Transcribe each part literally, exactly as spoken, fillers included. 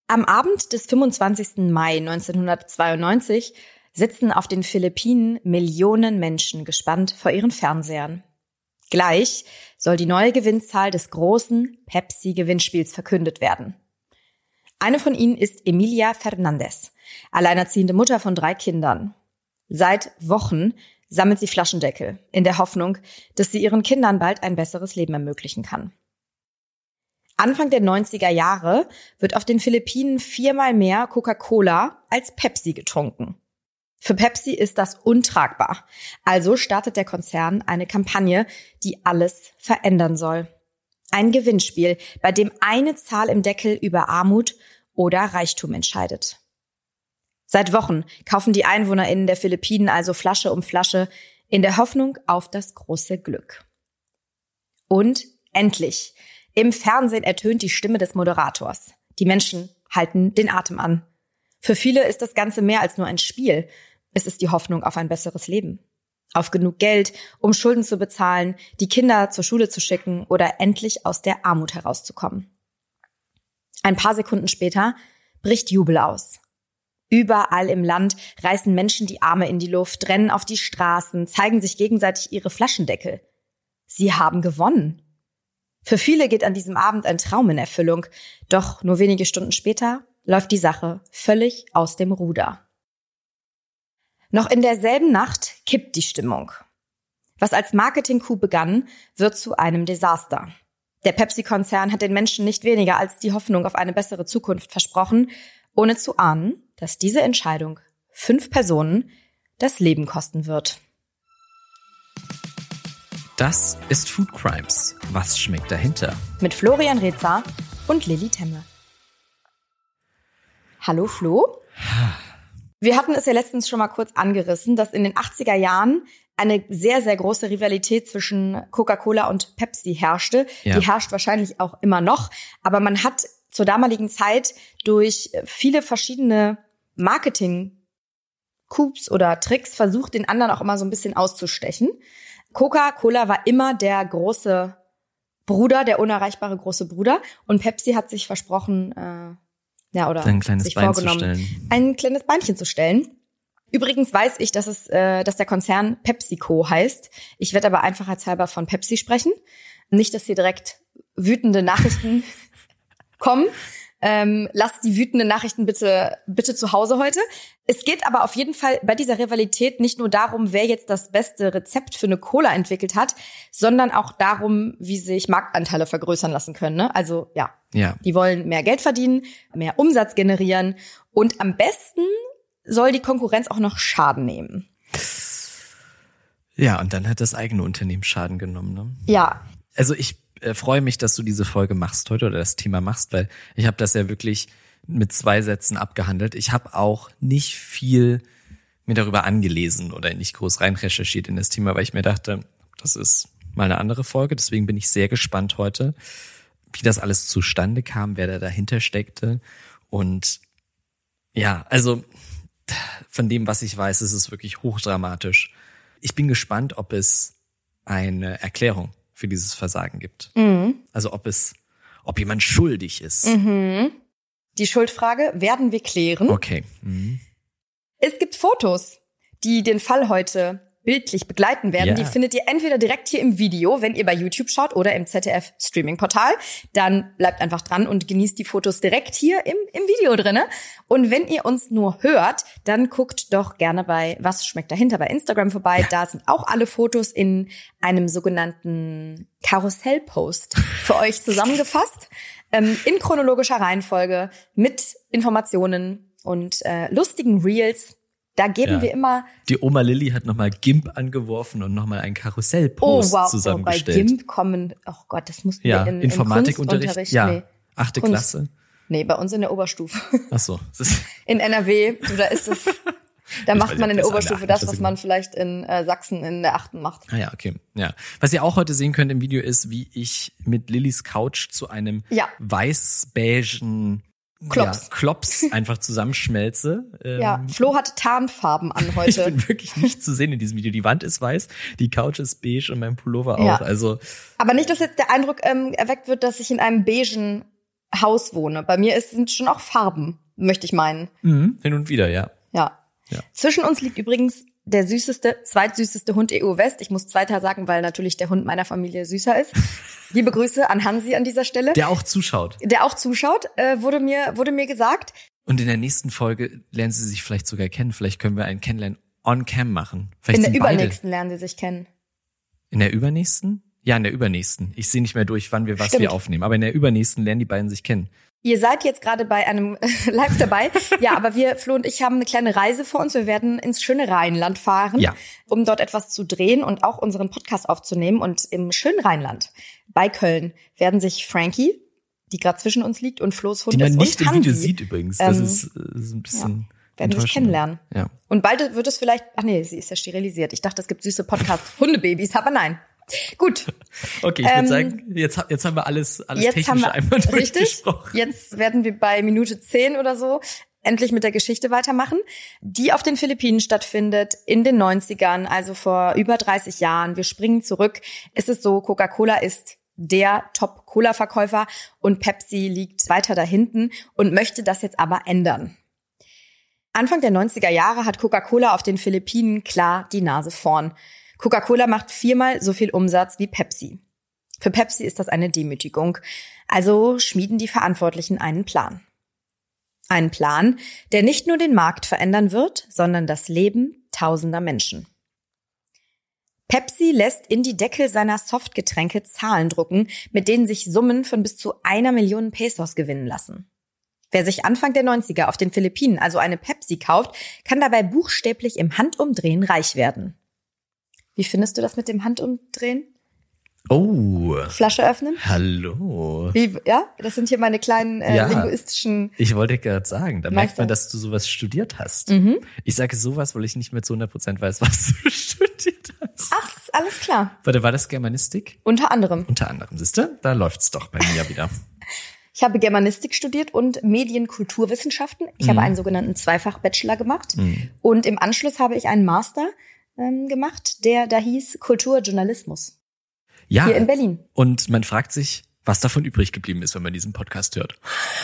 Am Abend des fünfundzwanzigsten Mai neunzehnhundertzweiundneunzig sitzen auf den Philippinen Millionen Menschen gespannt vor ihren Fernsehern. Gleich soll die neue Gewinnzahl des großen Pepsi-Gewinnspiels verkündet werden. Eine von ihnen ist Emilia Fernandez, alleinerziehende Mutter von drei Kindern. Seit Wochen sammelt sie Flaschendeckel in der Hoffnung, dass sie ihren Kindern bald ein besseres Leben ermöglichen kann. Anfang der neunziger Jahre wird auf den Philippinen viermal mehr Coca-Cola als Pepsi getrunken. Für Pepsi ist das untragbar. Also startet der Konzern eine Kampagne, die alles verändern soll. Ein Gewinnspiel, bei dem eine Zahl im Deckel über Armut oder Reichtum entscheidet. Seit Wochen kaufen die EinwohnerInnen der Philippinen also Flasche um Flasche in der Hoffnung auf das große Glück. Und endlich, im Fernsehen ertönt die Stimme des Moderators. Die Menschen halten den Atem an. Für viele ist das Ganze mehr als nur ein Spiel. Es ist die Hoffnung auf ein besseres Leben. Auf genug Geld, um Schulden zu bezahlen, die Kinder zur Schule zu schicken oder endlich aus der Armut herauszukommen. Ein paar Sekunden später bricht Jubel aus. Überall im Land reißen Menschen die Arme in die Luft, rennen auf die Straßen, zeigen sich gegenseitig ihre Flaschendeckel. Sie haben gewonnen. Für viele geht an diesem Abend ein Traum in Erfüllung. Doch nur wenige Stunden später läuft die Sache völlig aus dem Ruder. Noch in derselben Nacht kippt die Stimmung. Was als Marketing-Coup begann, wird zu einem Desaster. Der Pepsi-Konzern hat den Menschen nicht weniger als die Hoffnung auf eine bessere Zukunft versprochen, ohne zu ahnen, dass diese Entscheidung fünf Personen das Leben kosten wird. Das ist Food Crimes. Was schmeckt dahinter? Mit Florian Rezer und Lilly Temme. Hallo Flo. Wir hatten es ja letztens schon mal kurz angerissen, dass in den achtziger Jahren eine sehr, sehr große Rivalität zwischen Coca-Cola und Pepsi herrschte. Ja. Die herrscht wahrscheinlich auch immer noch. Aber man hat zur damaligen Zeit durch viele verschiedene Marketing-Coups oder Tricks versucht, den anderen auch immer so ein bisschen auszustechen. Coca-Cola war immer der große Bruder, der unerreichbare große Bruder. Und Pepsi hat sich versprochen, äh, ja, oder ein kleines sich Bein vorgenommen, zu stellen. ein kleines Beinchen zu stellen. Übrigens weiß ich, dass es, äh, dass der Konzern PepsiCo heißt. Ich werde aber einfachheitshalber von Pepsi sprechen. Nicht, dass hier direkt wütende Nachrichten kommen. Ähm, lasst die wütenden Nachrichten bitte bitte zu Hause heute. Es geht aber auf jeden Fall bei dieser Rivalität nicht nur darum, wer jetzt das beste Rezept für eine Cola entwickelt hat, sondern auch darum, wie sich Marktanteile vergrößern lassen können. Ne? Also ja, ja, die wollen mehr Geld verdienen, mehr Umsatz generieren und am besten soll die Konkurrenz auch noch Schaden nehmen. Ja, und dann hat das eigene Unternehmen Schaden genommen. Ne? Ja. Also ich äh, freue mich, dass du diese Folge machst heute oder das Thema machst, weil ich habe das ja wirklich mit zwei Sätzen abgehandelt. Ich habe auch nicht viel mir darüber angelesen oder nicht groß rein recherchiert in das Thema, weil ich mir dachte, das ist mal eine andere Folge. Deswegen bin ich sehr gespannt heute, wie das alles zustande kam, wer da dahinter steckte. Und ja, also von dem, was ich weiß, ist es wirklich hochdramatisch. Ich bin gespannt, ob es eine Erklärung für dieses Versagen gibt. Mhm. Also ob es, ob jemand schuldig ist. Mhm. Die Schuldfrage werden wir klären. Okay. Mhm. Es gibt Fotos, die den Fall heute bildlich begleiten werden. Ja. Die findet ihr entweder direkt hier im Video, wenn ihr bei YouTube schaut, oder im Z D F-Streaming-Portal. Dann bleibt einfach dran und genießt die Fotos direkt hier im, im Video drinne. Und wenn ihr uns nur hört, dann guckt doch gerne bei Was schmeckt dahinter bei Instagram vorbei. Ja. Da sind auch alle Fotos in einem sogenannten Karussell-Post für euch zusammengefasst. ähm, in chronologischer Reihenfolge mit Informationen und äh, lustigen Reels. Da geben ja. wir immer... Die Oma Lilly hat nochmal GIMP angeworfen und nochmal einen Karussell-Post oh, wow. zusammengestellt. Oh, bei GIMP kommen, oh Gott, das mussten ja. wir in, Informatikunterricht, im ja, nee. achte Kunst. Klasse. Nee, bei uns in der Oberstufe. Ach so. In N R W, so, da ist es, da ich macht man in der Oberstufe der das, was man vielleicht in äh, Sachsen in der achten macht. Ah ja, okay. Ja. Was ihr auch heute sehen könnt im Video ist, wie ich mit Lillys Couch zu einem ja. weiß-beigen Klops. Ja, Klops einfach zusammenschmelze. Ähm, ja, Flo hat Tarnfarben an heute. Ich bin wirklich nicht zu sehen in diesem Video. Die Wand ist weiß, die Couch ist beige und mein Pullover auch. Ja. Also, aber nicht, dass jetzt der Eindruck ähm, erweckt wird, dass ich in einem beigen Haus wohne. Bei mir ist, sind schon auch Farben, möchte ich meinen. Mhm. Hin und wieder, ja. Ja. ja. Zwischen uns liegt übrigens der süßeste, zweitsüßeste Hund E U West. Ich muss zweiter sagen, weil natürlich der Hund meiner Familie süßer ist. Liebe Grüße an Hansi an dieser Stelle. Der auch zuschaut. Der auch zuschaut, äh, wurde mir wurde mir gesagt. Und in der nächsten Folge lernen sie sich vielleicht sogar kennen. Vielleicht können wir einen Kennenlernen on cam machen. Vielleicht in der sind übernächsten beide. lernen sie sich kennen. In der übernächsten? Ja, in der übernächsten. Ich sehe nicht mehr durch, wann wir was Stimmt. wir aufnehmen. Aber in der übernächsten lernen die beiden sich kennen. Ihr seid jetzt gerade bei einem Live dabei. Ja, aber wir, Flo und ich, haben eine kleine Reise vor uns. Wir werden ins schöne Rheinland fahren, ja. um dort etwas zu drehen und auch unseren Podcast aufzunehmen. Und im schönen Rheinland bei Köln werden sich Frankie, die gerade zwischen uns liegt, und Flo's Hund die man ist, nicht und im Hansi, Video sieht übrigens. Das ähm, ist, das ist ein bisschen ja, werden sich kennenlernen. Ja. Und bald wird es vielleicht, ach nee, sie ist ja sterilisiert. Ich dachte, es gibt süße Podcast-Hundebabys, aber nein. Gut. Okay, ich ähm, würde sagen, jetzt, jetzt haben wir alles, alles jetzt technisch haben wir, einmal richtig, durchgesprochen. Jetzt werden wir bei Minute zehn oder so endlich mit der Geschichte weitermachen, die auf den Philippinen stattfindet, in den neunzigern, also vor über dreißig Jahren. Wir springen zurück. Es ist so, Coca-Cola ist der Top-Cola-Verkäufer und Pepsi liegt weiter da hinten und möchte das jetzt aber ändern. Anfang der neunziger Jahre hat Coca-Cola auf den Philippinen klar die Nase vorn. Coca-Cola macht viermal so viel Umsatz wie Pepsi. Für Pepsi ist das eine Demütigung. Also schmieden die Verantwortlichen einen Plan. Einen Plan, der nicht nur den Markt verändern wird, sondern das Leben tausender Menschen. Pepsi lässt in die Deckel seiner Softgetränke Zahlen drucken, mit denen sich Summen von bis zu einer Million Pesos gewinnen lassen. Wer sich Anfang der neunziger auf den Philippinen also eine Pepsi kauft, kann dabei buchstäblich im Handumdrehen reich werden. Wie findest du das mit dem Handumdrehen? Oh. Flasche öffnen? Hallo. Wie, ja, das sind hier meine kleinen äh, ja, linguistischen. Ich wollte gerade sagen, da Meister. merkt man, dass du sowas studiert hast. Mhm. Ich sage sowas, weil ich nicht mehr zu hundert Prozent weiß, was du studiert hast. Ach, alles klar. Warte, war das Germanistik? Unter anderem. Unter anderem, siehst du? Da läuft's doch bei mir wieder. Ich habe Germanistik studiert und Medienkulturwissenschaften. Ich mhm. habe einen sogenannten Zweifach-Bachelor gemacht. Mhm. Und im Anschluss habe ich einen Master ähm, gemacht, der da hieß Kulturjournalismus. Ja. Hier in Berlin. Und man fragt sich, was davon übrig geblieben ist, wenn man diesen Podcast hört.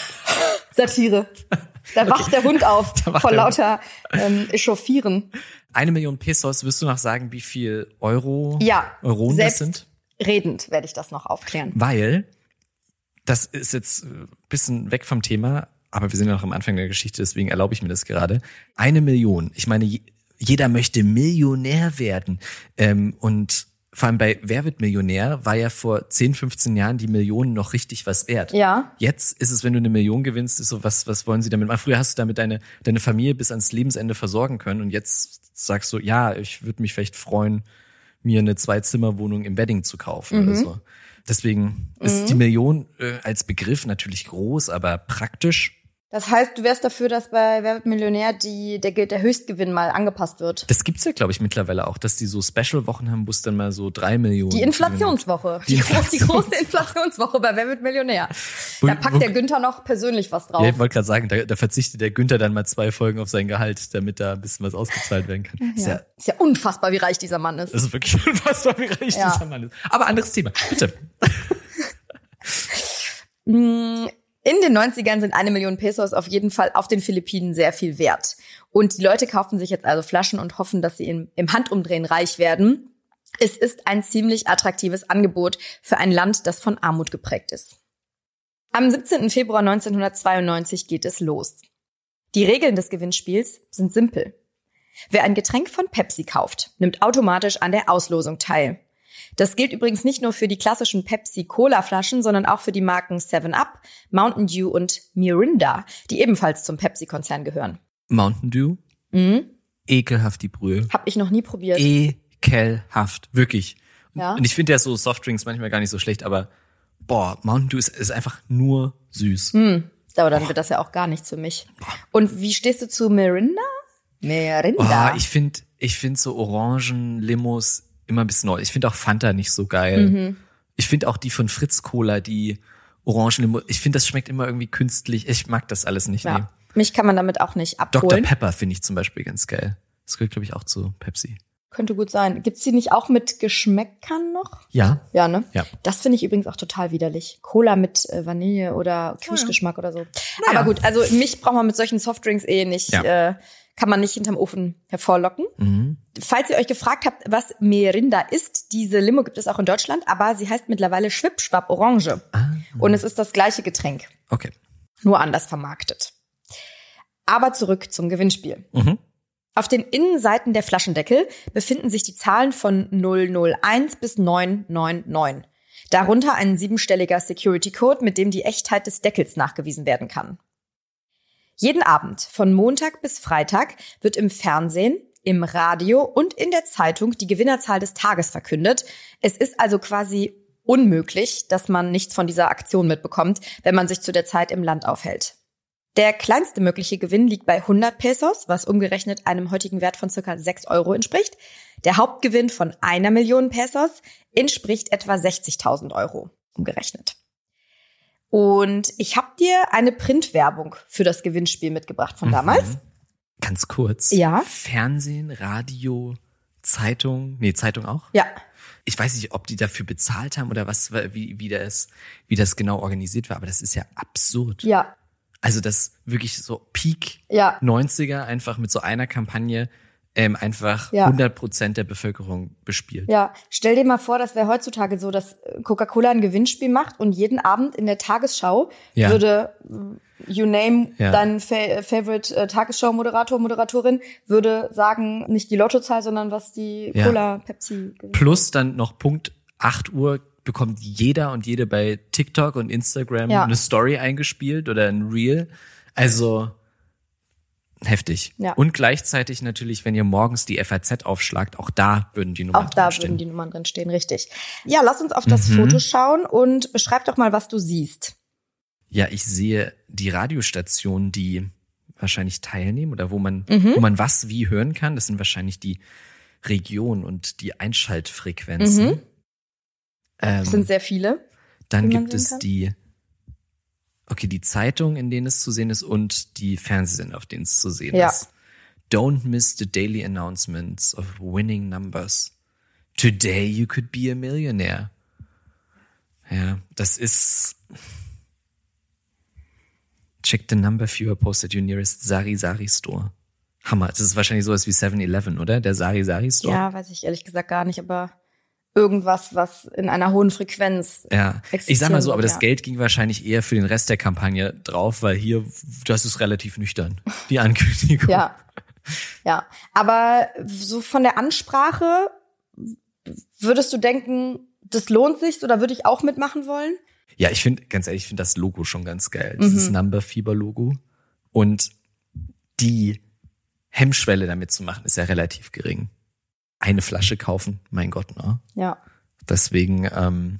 Satire. Da wacht okay. der Hund auf vor lauter Hund. ähm, Echauffieren. Eine Million Pesos, wirst du noch sagen, wie viel Euro, ja, Euronen das sind? Redend werde ich das noch aufklären. Weil, das ist jetzt ein bisschen weg vom Thema, aber wir sind ja noch am Anfang der Geschichte, deswegen erlaube ich mir das gerade. Eine Million. Ich meine, jeder möchte Millionär werden. Ähm, und vor allem bei Wer wird Millionär war ja vor zehn, fünfzehn Jahren die Million noch richtig was wert. Ja. Jetzt ist es, wenn du eine Million gewinnst, ist so, was, was wollen sie damit machen? Früher hast du damit deine, deine Familie bis ans Lebensende versorgen können und jetzt sagst du, ja, ich würde mich vielleicht freuen, mir eine Zwei-Zimmer-Wohnung im Wedding zu kaufen mhm. oder so. Deswegen mhm. ist die Million äh, als Begriff natürlich groß, aber praktisch. Das heißt, du wärst dafür, dass bei Wer wird Millionär die, der, der Höchstgewinn mal angepasst wird? Das gibt's ja, glaube ich, mittlerweile auch, dass die so Special-Wochen haben, wo es dann mal so drei Millionen. Die Inflationswoche. Die, Inflation. die große Inflationswoche bei Wer wird Millionär. Wo, da packt wo, der Günther noch persönlich was drauf. Ja, ich wollte gerade sagen, da, da verzichtet der Günther dann mal zwei Folgen auf sein Gehalt, damit da ein bisschen was ausgezahlt werden kann. Ja. Ist, ja, ist ja unfassbar, wie reich dieser Mann ist. Das ist wirklich unfassbar, wie reich ja. dieser Mann ist. Aber anderes Thema, bitte. In den neunzigern sind eine Million Pesos auf jeden Fall auf den Philippinen sehr viel wert. Und die Leute kaufen sich jetzt also Flaschen und hoffen, dass sie im, im Handumdrehen reich werden. Es ist ein ziemlich attraktives Angebot für ein Land, das von Armut geprägt ist. Am siebzehnten Februar neunzehnhundertzweiundneunzig geht es los. Die Regeln des Gewinnspiels sind simpel. Wer ein Getränk von Pepsi kauft, nimmt automatisch an der Auslosung teil. Das gilt übrigens nicht nur für die klassischen Pepsi-Cola-Flaschen, sondern auch für die Marken seven up, Mountain Dew und Mirinda, die ebenfalls zum Pepsi-Konzern gehören. Mountain Dew? Mhm. Ekelhaft, die Brühe. Hab ich noch nie probiert. Ekelhaft, wirklich. Ja. Und ich finde ja so Softdrinks manchmal gar nicht so schlecht, aber boah, Mountain Dew ist, ist einfach nur süß. Mhm. Aber dann boah. wird das ja auch gar nichts für mich. Und wie stehst du zu Mirinda? Mirinda. Oh, ich finde ich find so Orangen-Limos immer ein bisschen neu. Ich finde auch Fanta nicht so geil. Mhm. Ich finde auch die von Fritz Cola, die Orangenlimo, ich finde, das schmeckt immer irgendwie künstlich. Ich mag das alles nicht. Ja. Nee. Mich kann man damit auch nicht abholen. Doktor Pepper finde ich zum Beispiel ganz geil. Das gehört, glaube ich, auch zu Pepsi. Könnte gut sein. Gibt's die nicht auch mit Geschmäckern noch? Ja. Ja, ne? Ja. Das finde ich übrigens auch total widerlich. Cola mit äh, Vanille oder Kirschgeschmack oder so. Naja. Aber gut, also mich braucht man mit solchen Softdrinks eh nicht, Ja. äh, kann man nicht hinterm Ofen hervorlocken. Mhm. Falls ihr euch gefragt habt, was Merinda ist, diese Limo gibt es auch in Deutschland, aber sie heißt mittlerweile Schwippschwapp Orange. Ah. Und es ist das gleiche Getränk, Okay. nur anders vermarktet. Aber zurück zum Gewinnspiel. Mhm. Auf den Innenseiten der Flaschendeckel befinden sich die Zahlen von null null eins bis neun neun neun. Darunter ein siebenstelliger Security-Code, mit dem die Echtheit des Deckels nachgewiesen werden kann. Jeden Abend von Montag bis Freitag wird im Fernsehen, im Radio und in der Zeitung die Gewinnerzahl des Tages verkündet. Es ist also quasi unmöglich, dass man nichts von dieser Aktion mitbekommt, wenn man sich zu der Zeit im Land aufhält. Der kleinste mögliche Gewinn liegt bei hundert Pesos, was umgerechnet einem heutigen Wert von circa sechs Euro entspricht. Der Hauptgewinn von einer Million Pesos entspricht etwa sechzigtausend Euro umgerechnet. Und ich habe dir eine Printwerbung für das Gewinnspiel mitgebracht von damals. Mhm. Ganz kurz. Ja. Fernsehen, Radio, Zeitung. Nee, Zeitung auch? Ja. Ich weiß nicht, ob die dafür bezahlt haben oder was, wie, wie das, wie das genau organisiert war, aber das ist ja absurd. Ja. Also das wirklich so Peak Ja. neunziger einfach mit so einer Kampagne ähm, einfach Ja. hundert Prozent der Bevölkerung bespielt. Ja, stell dir mal vor, das wäre heutzutage so, dass Coca-Cola ein Gewinnspiel macht und jeden Abend in der Tagesschau Ja. würde you name Ja. dein Fa- Favorite äh, Tagesschau-Moderator, Moderatorin, würde sagen, nicht die Lottozahl, sondern was die Ja. Cola, Pepsi gewinnt. Plus dann noch Punkt acht Uhr bekommt jeder und jede bei TikTok und Instagram Ja. eine Story eingespielt oder ein Reel. Also heftig. Ja. Und gleichzeitig natürlich, wenn ihr morgens die F A Z aufschlagt, auch da würden die Nummern Auch da drinstehen. würden die Nummern drin stehen, richtig. Ja, lass uns auf das Mhm. Foto schauen und beschreib doch mal, was du siehst. Ja, ich sehe die Radiostationen, die wahrscheinlich teilnehmen oder wo man, Mhm. wo man was wie hören kann. Das sind wahrscheinlich die Region und die Einschaltfrequenzen. Mhm. Ähm, Das sind sehr viele. dann die man gibt sehen es kann. die, okay, die Zeitung, in denen es zu sehen ist und die Fernsehsender, auf denen es zu sehen Ja. ist. Don't miss the daily announcements of winning numbers. Today you could be a millionaire. Ja, das ist... Check the number viewer post at your nearest Sari Sari Store. Hammer. Das ist wahrscheinlich sowas wie seven eleven, oder? Der Sari Sari Store. Ja, weiß ich ehrlich gesagt gar nicht, aber irgendwas, was in einer hohen Frequenz Ja. Ich existieren sag mal so, aber wird, das ja. Geld ging wahrscheinlich eher für den Rest der Kampagne drauf, weil hier, das ist relativ nüchtern, die Ankündigung. Ja, ja. Aber so von der Ansprache, würdest du denken, das lohnt sich oder würde ich auch mitmachen wollen? Ja, ich finde, ganz ehrlich, ich finde das Logo schon ganz geil. Dieses Mhm. Number Fieber Logo. Und die Hemmschwelle damit zu machen, ist ja relativ gering. Eine Flasche kaufen, mein Gott, ne? Ja. Deswegen, ähm,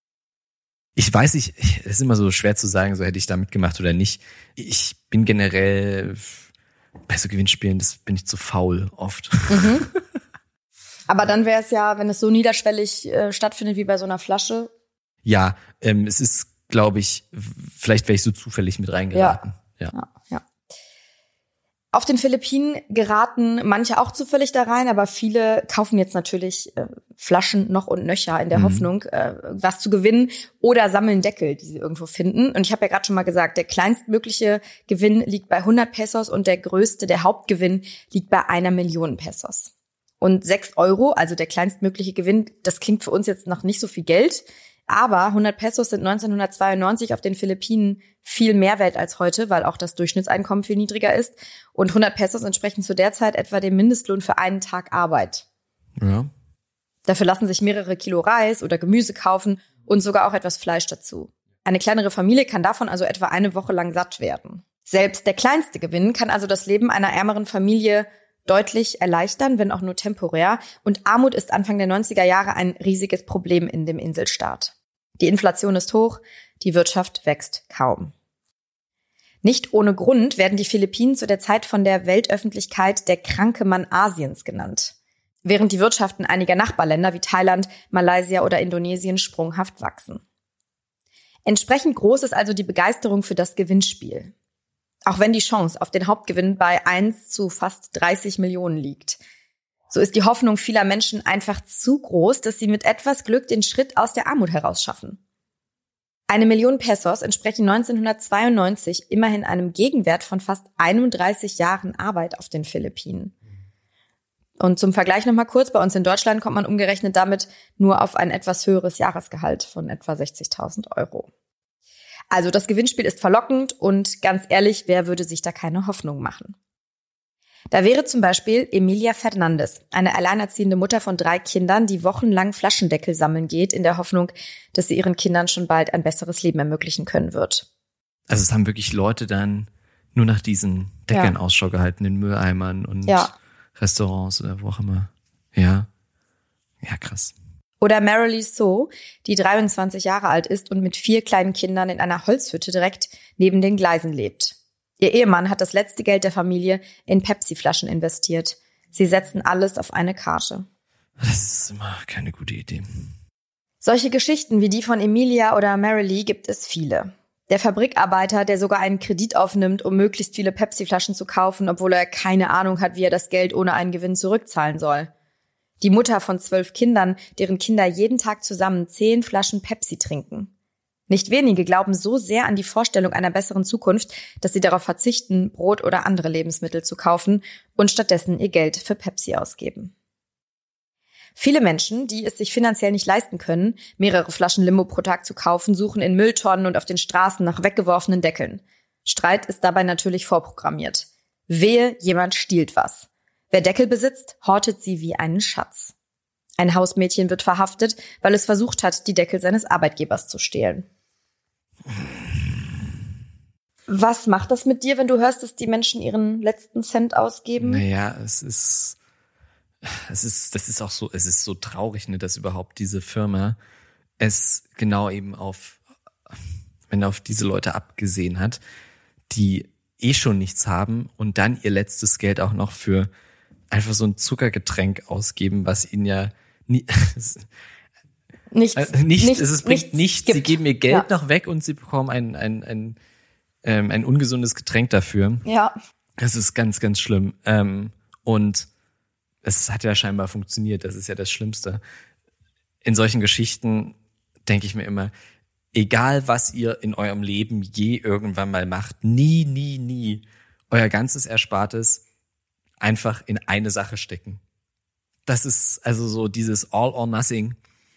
ich weiß nicht, es ist immer so schwer zu sagen, so hätte ich da mitgemacht oder nicht. Ich bin generell bei so Gewinnspielen, das bin ich zu faul oft. Mhm. Aber dann wäre es ja, wenn es so niederschwellig äh, stattfindet wie bei so einer Flasche. Ja, ähm, es ist, glaube ich, vielleicht wäre ich so zufällig mit reingeraten. Ja. Ja, ja. Auf den Philippinen geraten manche auch zufällig da rein, aber viele kaufen jetzt natürlich äh, Flaschen noch und nöcher in der Mhm. Hoffnung, äh, was zu gewinnen oder sammeln Deckel, die sie irgendwo finden. Und ich habe ja gerade schon mal gesagt, der kleinstmögliche Gewinn liegt bei hundert Pesos und der größte, der Hauptgewinn, liegt bei einer Million Pesos. Und sechs Euro, also der kleinstmögliche Gewinn, das klingt für uns jetzt noch nicht so viel Geld, aber hundert Pesos sind neunzehnhundertzweiundneunzig auf den Philippinen viel mehr wert als heute, weil auch das Durchschnittseinkommen viel niedriger ist. Und hundert Pesos entsprechen zu der Zeit etwa dem Mindestlohn für einen Tag Arbeit. Ja. Dafür lassen sich mehrere Kilo Reis oder Gemüse kaufen und sogar auch etwas Fleisch dazu. Eine kleinere Familie kann davon also etwa eine Woche lang satt werden. Selbst der kleinste Gewinn kann also das Leben einer ärmeren Familie deutlich erleichtern, wenn auch nur temporär. Und Armut ist Anfang der neunziger Jahre ein riesiges Problem in dem Inselstaat. Die Inflation ist hoch, die Wirtschaft wächst kaum. Nicht ohne Grund werden die Philippinen zu der Zeit von der Weltöffentlichkeit der kranke Mann Asiens genannt, während die Wirtschaften einiger Nachbarländer wie Thailand, Malaysia oder Indonesien sprunghaft wachsen. Entsprechend groß ist also die Begeisterung für das Gewinnspiel. Auch wenn die Chance auf den Hauptgewinn bei eins zu fast dreißig Millionen liegt. So ist die Hoffnung vieler Menschen einfach zu groß, dass sie mit etwas Glück den Schritt aus der Armut herausschaffen. Eine Million Pesos entsprechen neunzehnhundertzweiundneunzig immerhin einem Gegenwert von fast einunddreißig Jahren Arbeit auf den Philippinen. Und zum Vergleich nochmal kurz, bei uns in Deutschland kommt man umgerechnet damit nur auf ein etwas höheres Jahresgehalt von etwa sechzigtausend Euro. Also das Gewinnspiel ist verlockend und ganz ehrlich, wer würde sich da keine Hoffnung machen? Da wäre zum Beispiel Emilia Fernandez, eine alleinerziehende Mutter von drei Kindern, die wochenlang Flaschendeckel sammeln geht, in der Hoffnung, dass sie ihren Kindern schon bald ein besseres Leben ermöglichen können wird. Also es haben wirklich Leute dann nur nach diesen Deckeln ja. Ausschau gehalten, in Mülleimern und ja. Restaurants oder wo auch immer. Ja, ja, krass. Oder Marilee So, die dreiundzwanzig Jahre alt ist und mit vier kleinen Kindern in einer Holzhütte direkt neben den Gleisen lebt. Ihr Ehemann hat das letzte Geld der Familie in Pepsi-Flaschen investiert. Sie setzen alles auf eine Karte. Das ist immer keine gute Idee. Solche Geschichten wie die von Emilia oder Marilee gibt es viele. Der Fabrikarbeiter, der sogar einen Kredit aufnimmt, um möglichst viele Pepsi-Flaschen zu kaufen, obwohl er keine Ahnung hat, wie er das Geld ohne einen Gewinn zurückzahlen soll. Die Mutter von zwölf Kindern, deren Kinder jeden Tag zusammen zehn Flaschen Pepsi trinken. Nicht wenige glauben so sehr an die Vorstellung einer besseren Zukunft, dass sie darauf verzichten, Brot oder andere Lebensmittel zu kaufen und stattdessen ihr Geld für Pepsi ausgeben. Viele Menschen, die es sich finanziell nicht leisten können, mehrere Flaschen Limo pro Tag zu kaufen, suchen in Mülltonnen und auf den Straßen nach weggeworfenen Deckeln. Streit ist dabei natürlich vorprogrammiert. Wehe, jemand stiehlt was. Wer Deckel besitzt, hortet sie wie einen Schatz. Ein Hausmädchen wird verhaftet, weil es versucht hat, die Deckel seines Arbeitgebers zu stehlen. Was macht das mit dir, wenn du hörst, dass die Menschen ihren letzten Cent ausgeben? Naja, es ist... Es ist, das ist auch so, es ist so traurig, ne, dass überhaupt diese Firma es genau eben auf, wenn auf diese Leute abgesehen hat, die eh schon nichts haben und dann ihr letztes Geld auch noch für einfach so ein Zuckergetränk ausgeben, was ihnen ja nie, nichts, äh, nicht, nichts, es bringt nichts. nichts. Gibt. Sie geben ihr Geld ja. noch weg und sie bekommen ein, ein, ein, ähm, ein ungesundes Getränk dafür. Ja. Das ist ganz, ganz schlimm. Ähm, und es hat ja scheinbar funktioniert, das ist ja das Schlimmste. In solchen Geschichten denke ich mir immer, egal was ihr in eurem Leben je irgendwann mal macht, nie, nie, nie euer ganzes Erspartes einfach in eine Sache stecken. Das ist also so dieses All or Nothing,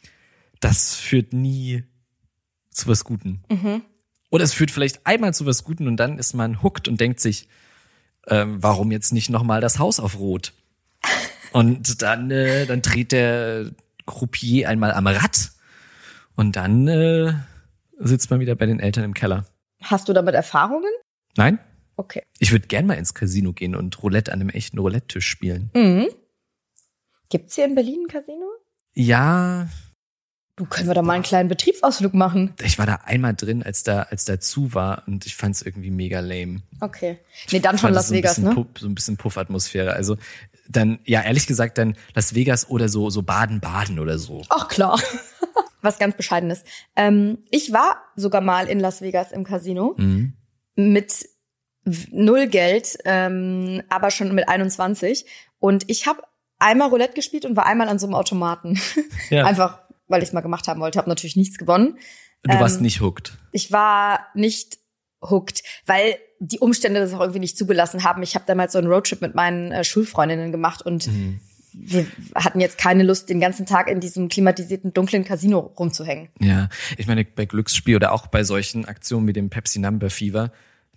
das führt nie zu was Guten. Mhm. Oder es führt vielleicht einmal zu was Guten und dann ist man hooked und denkt sich, ähm, warum jetzt nicht nochmal das Haus auf Rot? Und dann, äh, dann dreht der Croupier einmal am Rad und dann äh, sitzt man wieder bei den Eltern im Keller. Hast du damit Erfahrungen? Nein? Okay. Ich würde gern mal ins Casino gehen und Roulette an einem echten Roulette-Tisch spielen. Mhm. Gibt's hier in Berlin ein Casino? Ja. Du, können wir da mal einen kleinen Betriebsausflug machen? Ich war da einmal drin, als da als da zu war und ich fand es irgendwie mega lame. Okay. Nee, dann schon Las so Vegas, ne? Puff, so ein bisschen Puff-Atmosphäre. Also dann, ja, ehrlich gesagt, dann Las Vegas oder so so Baden-Baden oder so. Ach klar. Was ganz Bescheidenes. Ähm, ich war sogar mal in Las Vegas im Casino. Mhm. Mit null Geld, ähm, aber schon mit einundzwanzig. Und ich habe einmal Roulette gespielt und war einmal an so einem Automaten. Ja. Einfach, weil ich es mal gemacht haben wollte. Habe natürlich nichts gewonnen. Du warst ähm, nicht hooked. Ich war nicht hooked, weil die Umstände das auch irgendwie nicht zugelassen haben. Ich habe damals so einen Roadtrip mit meinen äh, Schulfreundinnen gemacht und mhm. wir hatten jetzt keine Lust, den ganzen Tag in diesem klimatisierten, dunklen Casino rumzuhängen. Ja, ich meine, bei Glücksspiel oder auch bei solchen Aktionen wie dem Pepsi Number Fever,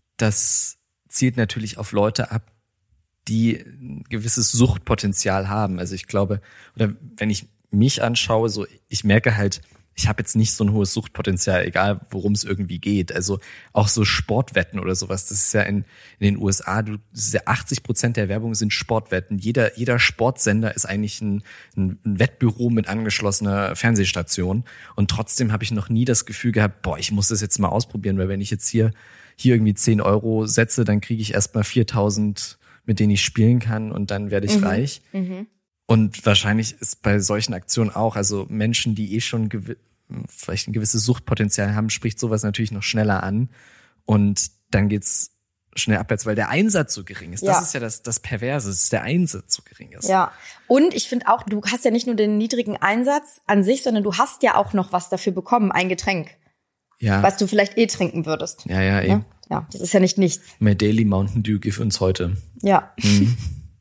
das zielt natürlich auf Leute ab, die ein gewisses Suchtpotenzial haben. Also ich glaube, oder wenn ich mich anschaue, so ich merke halt, ich habe jetzt nicht so ein hohes Suchtpotenzial, egal worum es irgendwie geht. Also auch so Sportwetten oder sowas, das ist ja in, in den U S A, du, das ist ja achtzig Prozent der Werbung sind Sportwetten. Jeder, jeder Sportsender ist eigentlich ein, ein, ein Wettbüro mit angeschlossener Fernsehstation. Und trotzdem habe ich noch nie das Gefühl gehabt, boah, ich muss das jetzt mal ausprobieren, weil wenn ich jetzt hier, hier irgendwie zehn Euro setze, dann kriege ich erstmal viertausend, mit denen ich spielen kann und dann werde ich mhm. reich. Mhm. Und wahrscheinlich ist bei solchen Aktionen auch, also Menschen, die eh schon gew- vielleicht ein gewisses Suchtpotenzial haben, spricht sowas natürlich noch schneller an. Und dann geht's schnell abwärts, weil der Einsatz so gering ist. Ja. Das ist ja das, das Perverse, dass der Einsatz so gering ist. Ja. Und ich finde auch, du hast ja nicht nur den niedrigen Einsatz an sich, sondern du hast ja auch noch was dafür bekommen, ein Getränk. Ja. Was du vielleicht eh trinken würdest. Ja, ja, eben. Ja, das ist ja nicht nichts. My Daily Mountain Dew give uns heute. Ja. Mhm.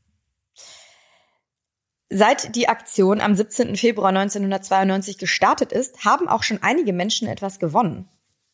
Seit die Aktion am siebzehnten Februar neunzehnhundertzweiundneunzig gestartet ist, haben auch schon einige Menschen etwas gewonnen.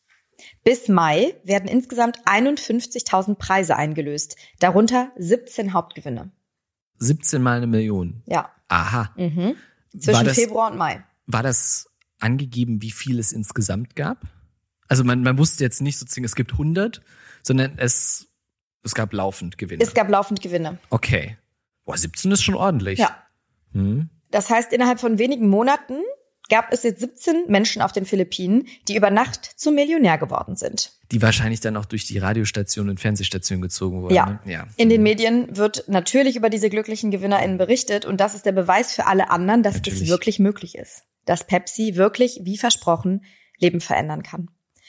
Bis Mai werden insgesamt einundfünfzigtausend Preise eingelöst, darunter siebzehn Hauptgewinne. siebzehn mal eine Million. Ja. Aha. Mhm. Zwischen War das, Februar und Mai. War das angegeben, wie viel es insgesamt gab? Also man, man wusste jetzt nicht sozusagen, es gibt hundert, sondern es, es gab laufend Gewinne. Es gab laufend Gewinne. Okay. Boah, siebzehn ist schon ordentlich. Ja. Hm. Das heißt, innerhalb von wenigen Monaten gab es jetzt siebzehn Menschen auf den Philippinen, die über Nacht zum Millionär geworden sind. Die wahrscheinlich dann auch durch die Radiostationen und Fernsehstationen gezogen wurden. Ja. Ne? Ja. In den Medien wird natürlich über diese glücklichen GewinnerInnen berichtet und das ist der Beweis für alle anderen, dass Natürlich. es wirklich möglich ist. Dass Pepsi wirklich, wie versprochen, Leben verändern kann.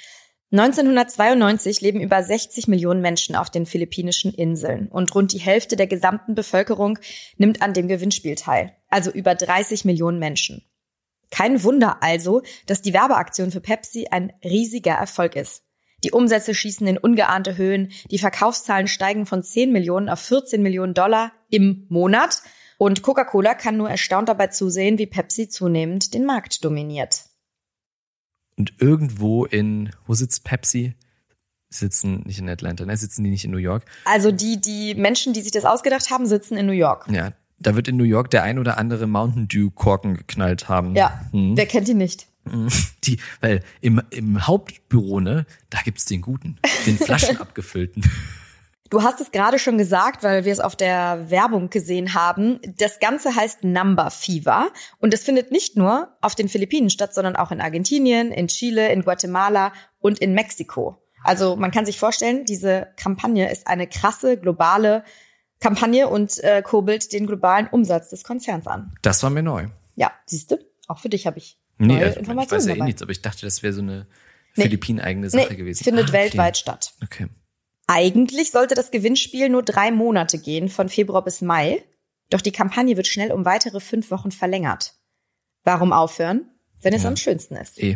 neunzehnhundertzweiundneunzig leben über sechzig Millionen Menschen auf den philippinischen Inseln und rund die Hälfte der gesamten Bevölkerung nimmt an dem Gewinnspiel teil, also über dreißig Millionen Menschen. Kein Wunder also, dass die Werbeaktion für Pepsi ein riesiger Erfolg ist. Die Umsätze schießen in ungeahnte Höhen, die Verkaufszahlen steigen von zehn Millionen auf vierzehn Millionen Dollar im Monat und Coca-Cola kann nur erstaunt dabei zusehen, wie Pepsi zunehmend den Markt dominiert. Und irgendwo in, wo sitzt Pepsi? Sitzen nicht in Atlanta, ne? Sitzen die nicht in New York? Also die, die Menschen, die sich das ausgedacht haben, sitzen in New York. Ja, da wird in New York der ein oder andere Mountain Dew Korken geknallt haben. Ja, hm. wer kennt die nicht? Die, weil im, im Hauptbüro, ne, da gibt's den guten, den Flaschen abgefüllten. Du hast es gerade schon gesagt, weil wir es auf der Werbung gesehen haben. Das Ganze heißt Number Fever und es findet nicht nur auf den Philippinen statt, sondern auch in Argentinien, in Chile, in Guatemala und in Mexiko. Also man kann sich vorstellen, diese Kampagne ist eine krasse globale Kampagne und äh, kurbelt den globalen Umsatz des Konzerns an. Das war mir neu. Ja, siehst du? Auch für dich habe ich Nee, neue also, ich Informationen weiß ja eh dabei. nichts, aber ich dachte, das wäre so eine Nee. Philippinen-eigene Sache Nee, gewesen. findet Ah, okay. weltweit statt. Okay. Eigentlich sollte das Gewinnspiel nur drei Monate gehen, von Februar bis Mai. Doch die Kampagne wird schnell um weitere fünf Wochen verlängert. Warum aufhören, wenn es Ja. am schönsten ist? Eh.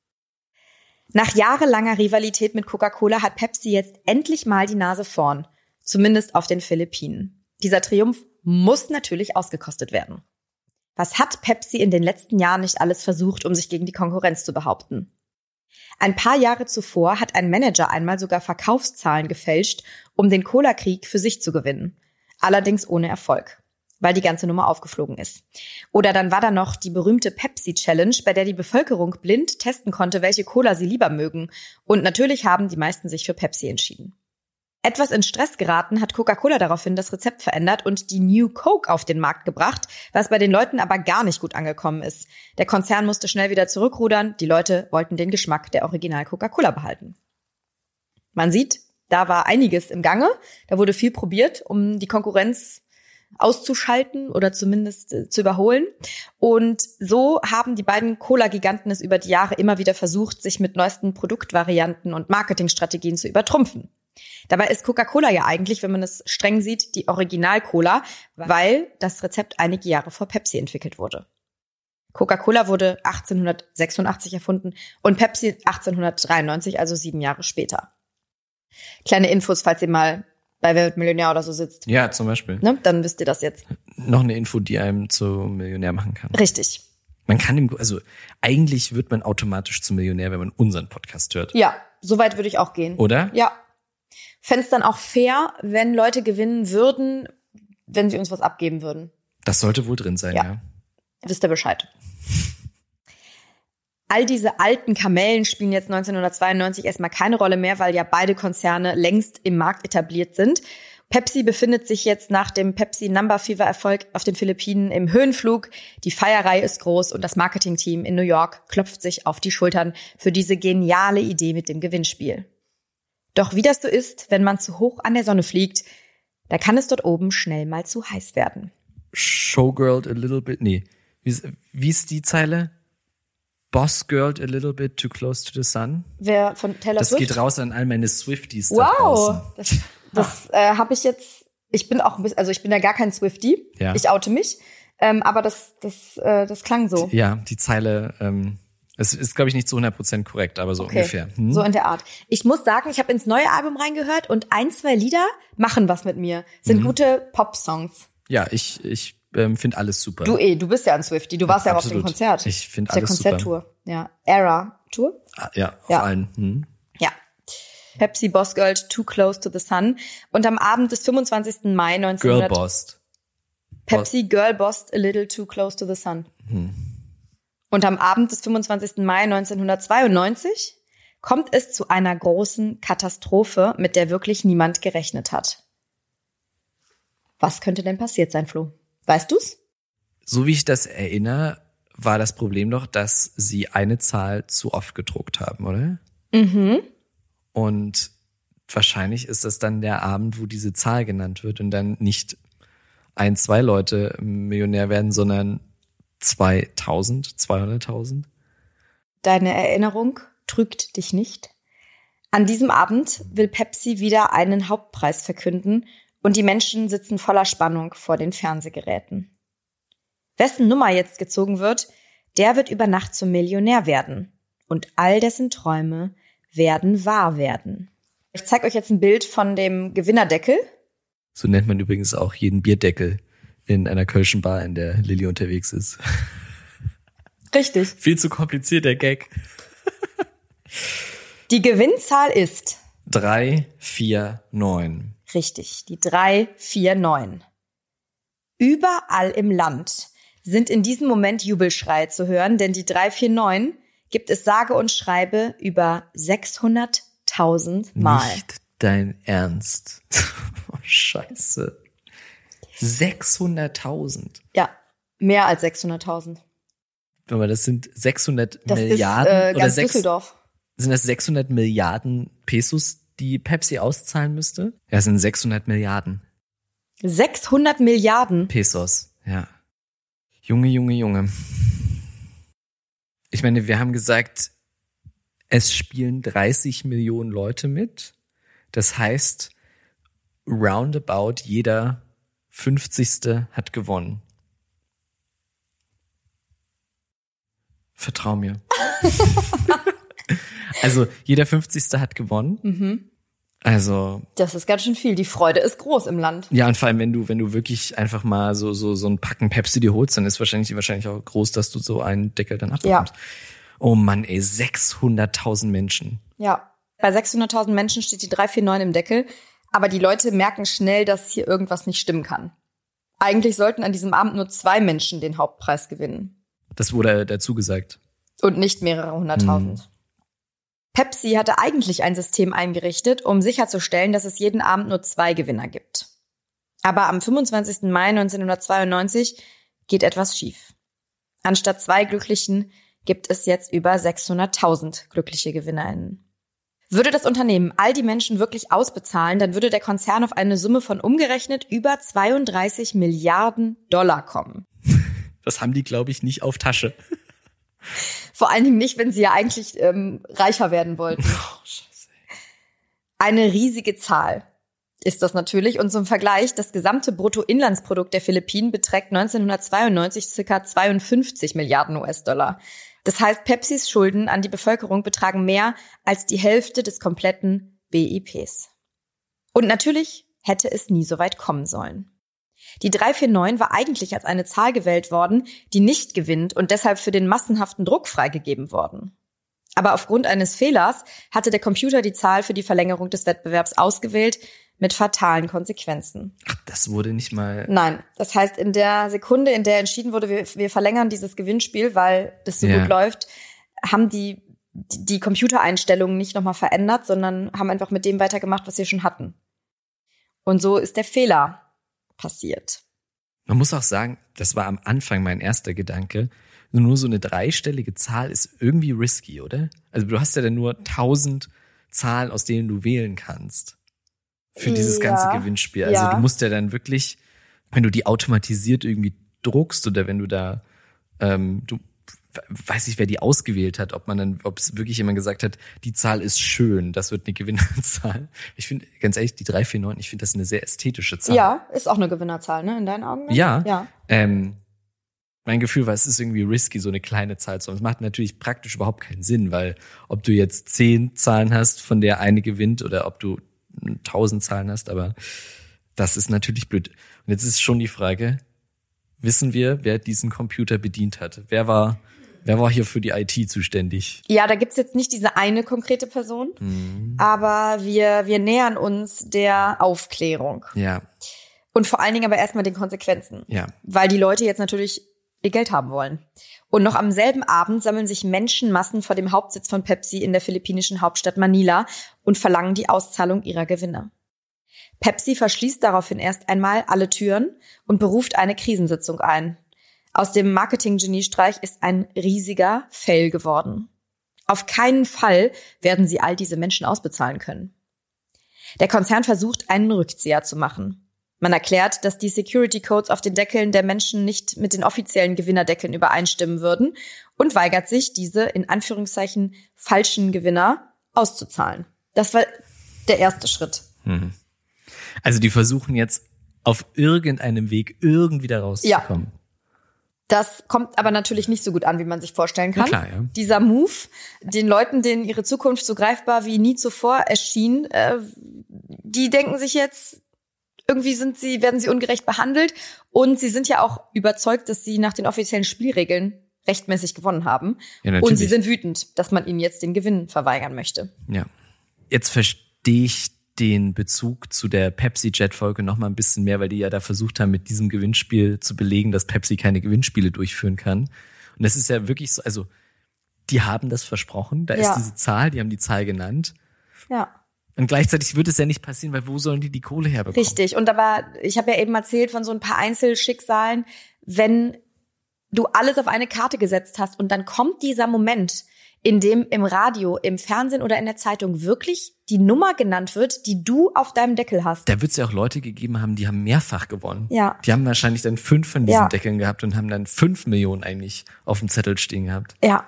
Nach jahrelanger Rivalität mit Coca-Cola hat Pepsi jetzt endlich mal die Nase vorn. Zumindest auf den Philippinen. Dieser Triumph muss natürlich ausgekostet werden. Was hat Pepsi in den letzten Jahren nicht alles versucht, um sich gegen die Konkurrenz zu behaupten? Ein paar Jahre zuvor hat ein Manager einmal sogar Verkaufszahlen gefälscht, um den Cola-Krieg für sich zu gewinnen. Allerdings ohne Erfolg, weil die ganze Nummer aufgeflogen ist. Oder dann war da noch die berühmte Pepsi-Challenge, bei der die Bevölkerung blind testen konnte, welche Cola sie lieber mögen. Und natürlich haben die meisten sich für Pepsi entschieden. Etwas in Stress geraten hat Coca-Cola daraufhin das Rezept verändert und die New Coke auf den Markt gebracht, was bei den Leuten aber gar nicht gut angekommen ist. Der Konzern musste schnell wieder zurückrudern, die Leute wollten den Geschmack der Original Coca-Cola behalten. Man sieht, da war einiges im Gange, da wurde viel probiert, um die Konkurrenz auszuschalten oder zumindest äh, zu überholen. Und so haben die beiden Cola-Giganten es über die Jahre immer wieder versucht, sich mit neuesten Produktvarianten und Marketingstrategien zu übertrumpfen. Dabei ist Coca-Cola ja eigentlich, wenn man es streng sieht, die Original-Cola, weil das Rezept einige Jahre vor Pepsi entwickelt wurde. Coca-Cola wurde achtzehnhundertsechsundachtzig erfunden und Pepsi achtzehnhundertdreiundneunzig, also sieben Jahre später. Kleine Infos, falls ihr mal bei Wer wird Millionär oder so sitzt. Ja, zum Beispiel. Ne? Dann wisst ihr das jetzt. Noch eine Info, die einem zum Millionär machen kann. Richtig. Man kann im, also eigentlich wird man automatisch zum Millionär, wenn man unseren Podcast hört. Ja, so weit würde ich auch gehen. Oder? Ja. Fände es dann auch fair, wenn Leute gewinnen würden, wenn sie uns was abgeben würden. Das sollte wohl drin sein, Ja. ja. Wisst ihr Bescheid. All diese alten Kamellen spielen jetzt neunzehnhundertzweiundneunzig erstmal keine Rolle mehr, weil ja beide Konzerne längst im Markt etabliert sind. Pepsi befindet sich jetzt nach dem Pepsi Number Fever Erfolg auf den Philippinen im Höhenflug. Die Feierei ist groß und das Marketingteam in New York klopft sich auf die Schultern für diese geniale Idee mit dem Gewinnspiel. Doch wie das so ist, wenn man zu hoch an der Sonne fliegt, da kann es dort oben schnell mal zu heiß werden. Showgirled a little bit, nee. Wie ist, wie ist die Zeile? Boss girled a little bit too close to the sun. Wer von Taylor Das Swift? geht raus an all meine Swifties da Wow, draußen. das Das äh, habe ich jetzt, ich bin auch ein bisschen, also ich bin ja gar kein Swiftie, Ja. ich oute mich, ähm, aber das, das, äh, das klang so. Ja, die Zeile, ähm, es ist, glaube ich, nicht zu hundert Prozent korrekt, aber so Okay. ungefähr. Hm? So in der Art. Ich muss sagen, ich habe ins neue Album reingehört und ein, zwei Lieder machen was mit mir. Sind Mhm. gute Pop-Songs. Ja, ich, ich ähm, finde alles super. Du eh, du bist ja ein Swiftie, du warst ja auch auf dem Absolut. Konzert. Ich finde Auf der alles super. Konzerttour. Ja. Era-Tour? Ah, ja, auf Ja. allen. Hm? Ja. Pepsi Boss Girl Too Close to the Sun. Und am Abend des fünfundzwanzigsten Mai neunzehnhundert Girlbossed. Pepsi Girl Bossed a Little Too Close to the Sun. Hm. Und am Abend des fünfundzwanzigsten Mai neunzehnhundertzweiundneunzig kommt es zu einer großen Katastrophe, mit der wirklich niemand gerechnet hat. Was könnte denn passiert sein, Flo? Weißt du's? So wie ich das erinnere, war das Problem doch, dass sie eine Zahl zu oft gedruckt haben, oder? Mhm. Und wahrscheinlich ist das dann der Abend, wo diese Zahl genannt wird und dann nicht ein, zwei Leute Millionär werden, sondern zweitausend, zweihunderttausend. Deine Erinnerung trügt dich nicht. An diesem Abend will Pepsi wieder einen Hauptpreis verkünden und die Menschen sitzen voller Spannung vor den Fernsehgeräten. Wessen Nummer jetzt gezogen wird, der wird über Nacht zum Millionär werden. Und all dessen Träume werden wahr werden. Ich zeige euch jetzt ein Bild von dem Gewinnerdeckel. So nennt man übrigens auch jeden Bierdeckel in einer kölschen Bar, in der Lilly unterwegs ist. Richtig. Viel zu kompliziert, der Gag. Die Gewinnzahl ist, drei, vier, neun. richtig, die drei vier neun. Überall im Land sind in diesem Moment Jubelschreie zu hören, denn die drei vier neun gibt es sage und schreibe über sechshunderttausend Mal. Nicht dein Ernst. Oh, Scheiße. sechshunderttausend. Ja, mehr als sechshunderttausend. Aber das sind sechshundert Das Milliarden ist äh, oder ganz sechs, Düsseldorf. sind das sechshundert Milliarden Pesos, die Pepsi auszahlen müsste? Ja, es sind sechshundert Milliarden sechshundert Milliarden. Pesos. Ja. Junge, Junge, Junge. Ich meine, wir haben gesagt, es spielen dreißig Millionen Leute mit. Das heißt, roundabout jeder fünfzigste hat gewonnen. Vertrau mir. Also jeder fünfzigste hat gewonnen. Mhm. Also Das ist ganz schön viel. Die Freude ist groß im Land. ja, und vor allem, wenn du, wenn du wirklich einfach mal so, so, so ein Packen Pepsi dir holst, dann ist wahrscheinlich, wahrscheinlich auch groß, dass du so einen Deckel dann abbekommst. Ja. Oh Mann, ey, sechshunderttausend Menschen. Ja. Bei sechshunderttausend Menschen steht die drei vier neun im Deckel. Aber die Leute merken schnell, dass hier irgendwas nicht stimmen kann. Eigentlich sollten an diesem Abend nur zwei Menschen den Hauptpreis gewinnen. Das wurde dazu gesagt. Und nicht mehrere hunderttausend. Hm. Pepsi hatte eigentlich ein System eingerichtet, um sicherzustellen, dass es jeden Abend nur zwei Gewinner gibt. Aber am fünfundzwanzigsten Mai neunzehnhundertzweiundneunzig geht etwas schief. Anstatt zwei Glücklichen gibt es jetzt über sechshunderttausend glückliche GewinnerInnen. Würde das Unternehmen all die Menschen wirklich ausbezahlen, dann würde der Konzern auf eine Summe von umgerechnet über zweiunddreißig Milliarden Dollar kommen. Das haben die, glaube ich, nicht auf Tasche. Vor allen Dingen nicht, wenn sie ja eigentlich ähm, reicher werden wollten. Oh, Scheiße. Eine riesige Zahl ist das natürlich. Und zum Vergleich, das gesamte Bruttoinlandsprodukt der Philippinen beträgt neunzehnhundertzweiundneunzig circa zweiundfünfzig Milliarden U S-Dollar. Das heißt, Pepsis Schulden an die Bevölkerung betragen mehr als die Hälfte des kompletten B I Ps. Und natürlich hätte es nie so weit kommen sollen. Die drei vier neun war eigentlich als eine Zahl gewählt worden, die nicht gewinnt und deshalb für den massenhaften Druck freigegeben worden. Aber aufgrund eines Fehlers hatte der Computer die Zahl für die Verlängerung des Wettbewerbs ausgewählt, mit fatalen Konsequenzen. Ach, das wurde nicht mal... Nein, das heißt, in der Sekunde, in der entschieden wurde, wir, wir verlängern dieses Gewinnspiel, weil das so Ja. gut läuft, haben die die Computereinstellungen nicht nochmal verändert, sondern haben einfach mit dem weitergemacht, was sie schon hatten. Und so ist der Fehler passiert. Man muss auch sagen, das war am Anfang mein erster Gedanke. Nur so eine dreistellige Zahl ist irgendwie risky, oder? Also du hast ja dann nur tausend Zahlen, aus denen du wählen kannst. Für dieses Ja, ganze Gewinnspiel. Also ja. du musst ja dann wirklich, wenn du die automatisiert irgendwie druckst oder wenn du da, ähm, du weiß ich, wer die ausgewählt hat, ob man dann, ob es wirklich jemand gesagt hat, die Zahl ist schön, das wird eine Gewinnerzahl. Ich finde, ganz ehrlich, die drei vier neun, ich finde das eine sehr ästhetische Zahl. Ja, ist auch eine Gewinnerzahl, ne, in deinen Augen? Ne? Ja. Ja. Ähm, mein Gefühl war, es ist irgendwie risky, so eine kleine Zahl zu haben. Es macht natürlich praktisch überhaupt keinen Sinn, weil ob du jetzt zehn Zahlen hast, von der eine gewinnt, oder ob du tausend Zahlen hast, aber das ist natürlich blöd. Und jetzt ist schon die Frage, wissen wir, wer diesen Computer bedient hat? Wer war Wer war hier für die I T zuständig? Ja, da gibt's jetzt nicht diese eine konkrete Person, mhm. aber wir wir nähern uns der Aufklärung. Ja. Und vor allen Dingen aber erstmal den Konsequenzen. Ja. Weil die Leute jetzt natürlich ihr Geld haben wollen. Und noch am selben Abend sammeln sich Menschenmassen vor dem Hauptsitz von Pepsi in der philippinischen Hauptstadt Manila und verlangen die Auszahlung ihrer Gewinne. Pepsi verschließt daraufhin erst einmal alle Türen und beruft eine Krisensitzung ein. Aus dem Marketing-Geniestreich ist ein riesiger Fail geworden. Auf keinen Fall werden sie all diese Menschen ausbezahlen können. Der Konzern versucht, einen Rückzieher zu machen. Man erklärt, dass die Security Codes auf den Deckeln der Menschen nicht mit den offiziellen Gewinnerdeckeln übereinstimmen würden und weigert sich, diese in Anführungszeichen falschen Gewinner auszuzahlen. Das war der erste Schritt. Mhm. Also die versuchen jetzt auf irgendeinem Weg irgendwie da rauszukommen. Ja. Das kommt aber natürlich nicht so gut an, wie man sich vorstellen kann. Ja, klar, ja. Dieser Move, den Leuten, denen ihre Zukunft so greifbar wie nie zuvor erschien, äh, die denken sich jetzt, irgendwie sind sie, werden sie ungerecht behandelt, und sie sind ja auch überzeugt, dass sie nach den offiziellen Spielregeln rechtmäßig gewonnen haben. Ja, und sie sind wütend, dass man ihnen jetzt den Gewinn verweigern möchte. Ja. Jetzt verstehe ich den Bezug zu der Pepsi-Jet-Folge noch mal ein bisschen mehr, weil die ja da versucht haben, mit diesem Gewinnspiel zu belegen, dass Pepsi keine Gewinnspiele durchführen kann. Und das ist ja wirklich so, also die haben das versprochen, da ja. ist diese Zahl, die haben die Zahl genannt. Ja. Und gleichzeitig wird es ja nicht passieren, weil wo sollen die die Kohle herbekommen? Richtig. Und aber, ich habe ja eben erzählt von so ein paar Einzelschicksalen, wenn du alles auf eine Karte gesetzt hast und dann kommt dieser Moment, in dem im Radio, im Fernsehen oder in der Zeitung wirklich die Nummer genannt wird, die du auf deinem Deckel hast. Da wird es ja auch Leute gegeben haben, die haben mehrfach gewonnen. Ja. Die haben wahrscheinlich dann fünf von diesen ja. Deckeln gehabt und haben dann fünf Millionen eigentlich auf dem Zettel stehen gehabt. Ja.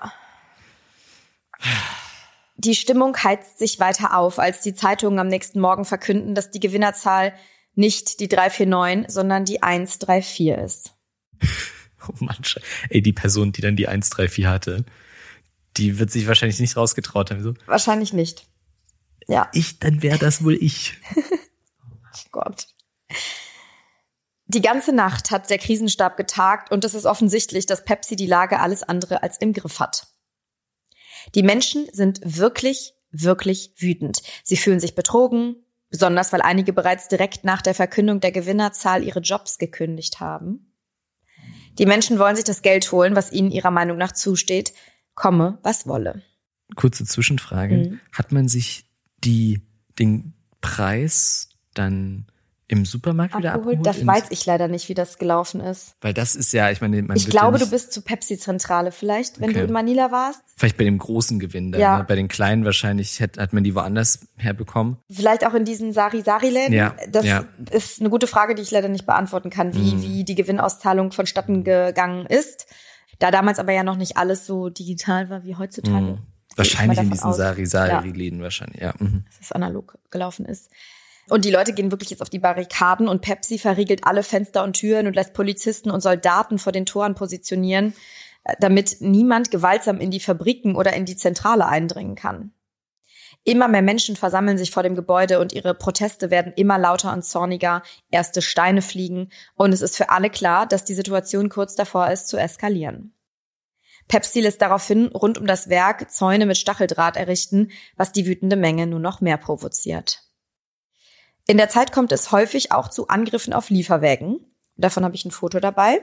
Die Stimmung heizt sich weiter auf, als die Zeitungen am nächsten Morgen verkünden, dass die Gewinnerzahl nicht die drei vier neun, sondern die eins drei vier ist. Oh Mann, ey, die Person, die dann die eins drei vier hatte, die wird sich wahrscheinlich nicht rausgetraut haben. So. Wahrscheinlich nicht. Ja. Ich, dann wäre das wohl ich. Oh Gott. Die ganze Nacht hat der Krisenstab getagt und es ist offensichtlich, dass Pepsi die Lage alles andere als im Griff hat. Die Menschen sind wirklich, wirklich wütend. Sie fühlen sich betrogen, besonders weil einige bereits direkt nach der Verkündung der Gewinnerzahl ihre Jobs gekündigt haben. Die Menschen wollen sich das Geld holen, was ihnen ihrer Meinung nach zusteht, komme, was wolle. Kurze Zwischenfrage. Mhm. Hat man sich die, den Preis dann im Supermarkt wieder abgeholt? Das weiß ich leider nicht, wie das gelaufen ist. Weil das ist ja, ich meine, man Ich wird glaube, ja du bist zur Pepsi-Zentrale vielleicht, wenn okay. du in Manila warst. Vielleicht bei dem großen Gewinn dann. Ja. Ne? Bei den kleinen wahrscheinlich hat, hat man die woanders herbekommen. Vielleicht auch in diesen Sari-Sari-Läden. Ja. Das ja. ist eine gute Frage, die ich leider nicht beantworten kann, wie, mhm. wie die Gewinnauszahlung vonstatten gegangen ist. Da damals aber ja noch nicht alles so digital war wie heutzutage. Mhm. Wahrscheinlich in diesen Sari-Sari-Läden ja. wahrscheinlich, ja. Mhm. Dass es analog gelaufen ist. Und die Leute gehen wirklich jetzt auf die Barrikaden und Pepsi verriegelt alle Fenster und Türen und lässt Polizisten und Soldaten vor den Toren positionieren, damit niemand gewaltsam in die Fabriken oder in die Zentrale eindringen kann. Immer mehr Menschen versammeln sich vor dem Gebäude und ihre Proteste werden immer lauter und zorniger, erste Steine fliegen und es ist für alle klar, dass die Situation kurz davor ist zu eskalieren. Pepsi lässt daraufhin rund um das Werk Zäune mit Stacheldraht errichten, was die wütende Menge nur noch mehr provoziert. In der Zeit kommt es häufig auch zu Angriffen auf Lieferwägen. Davon habe ich ein Foto dabei.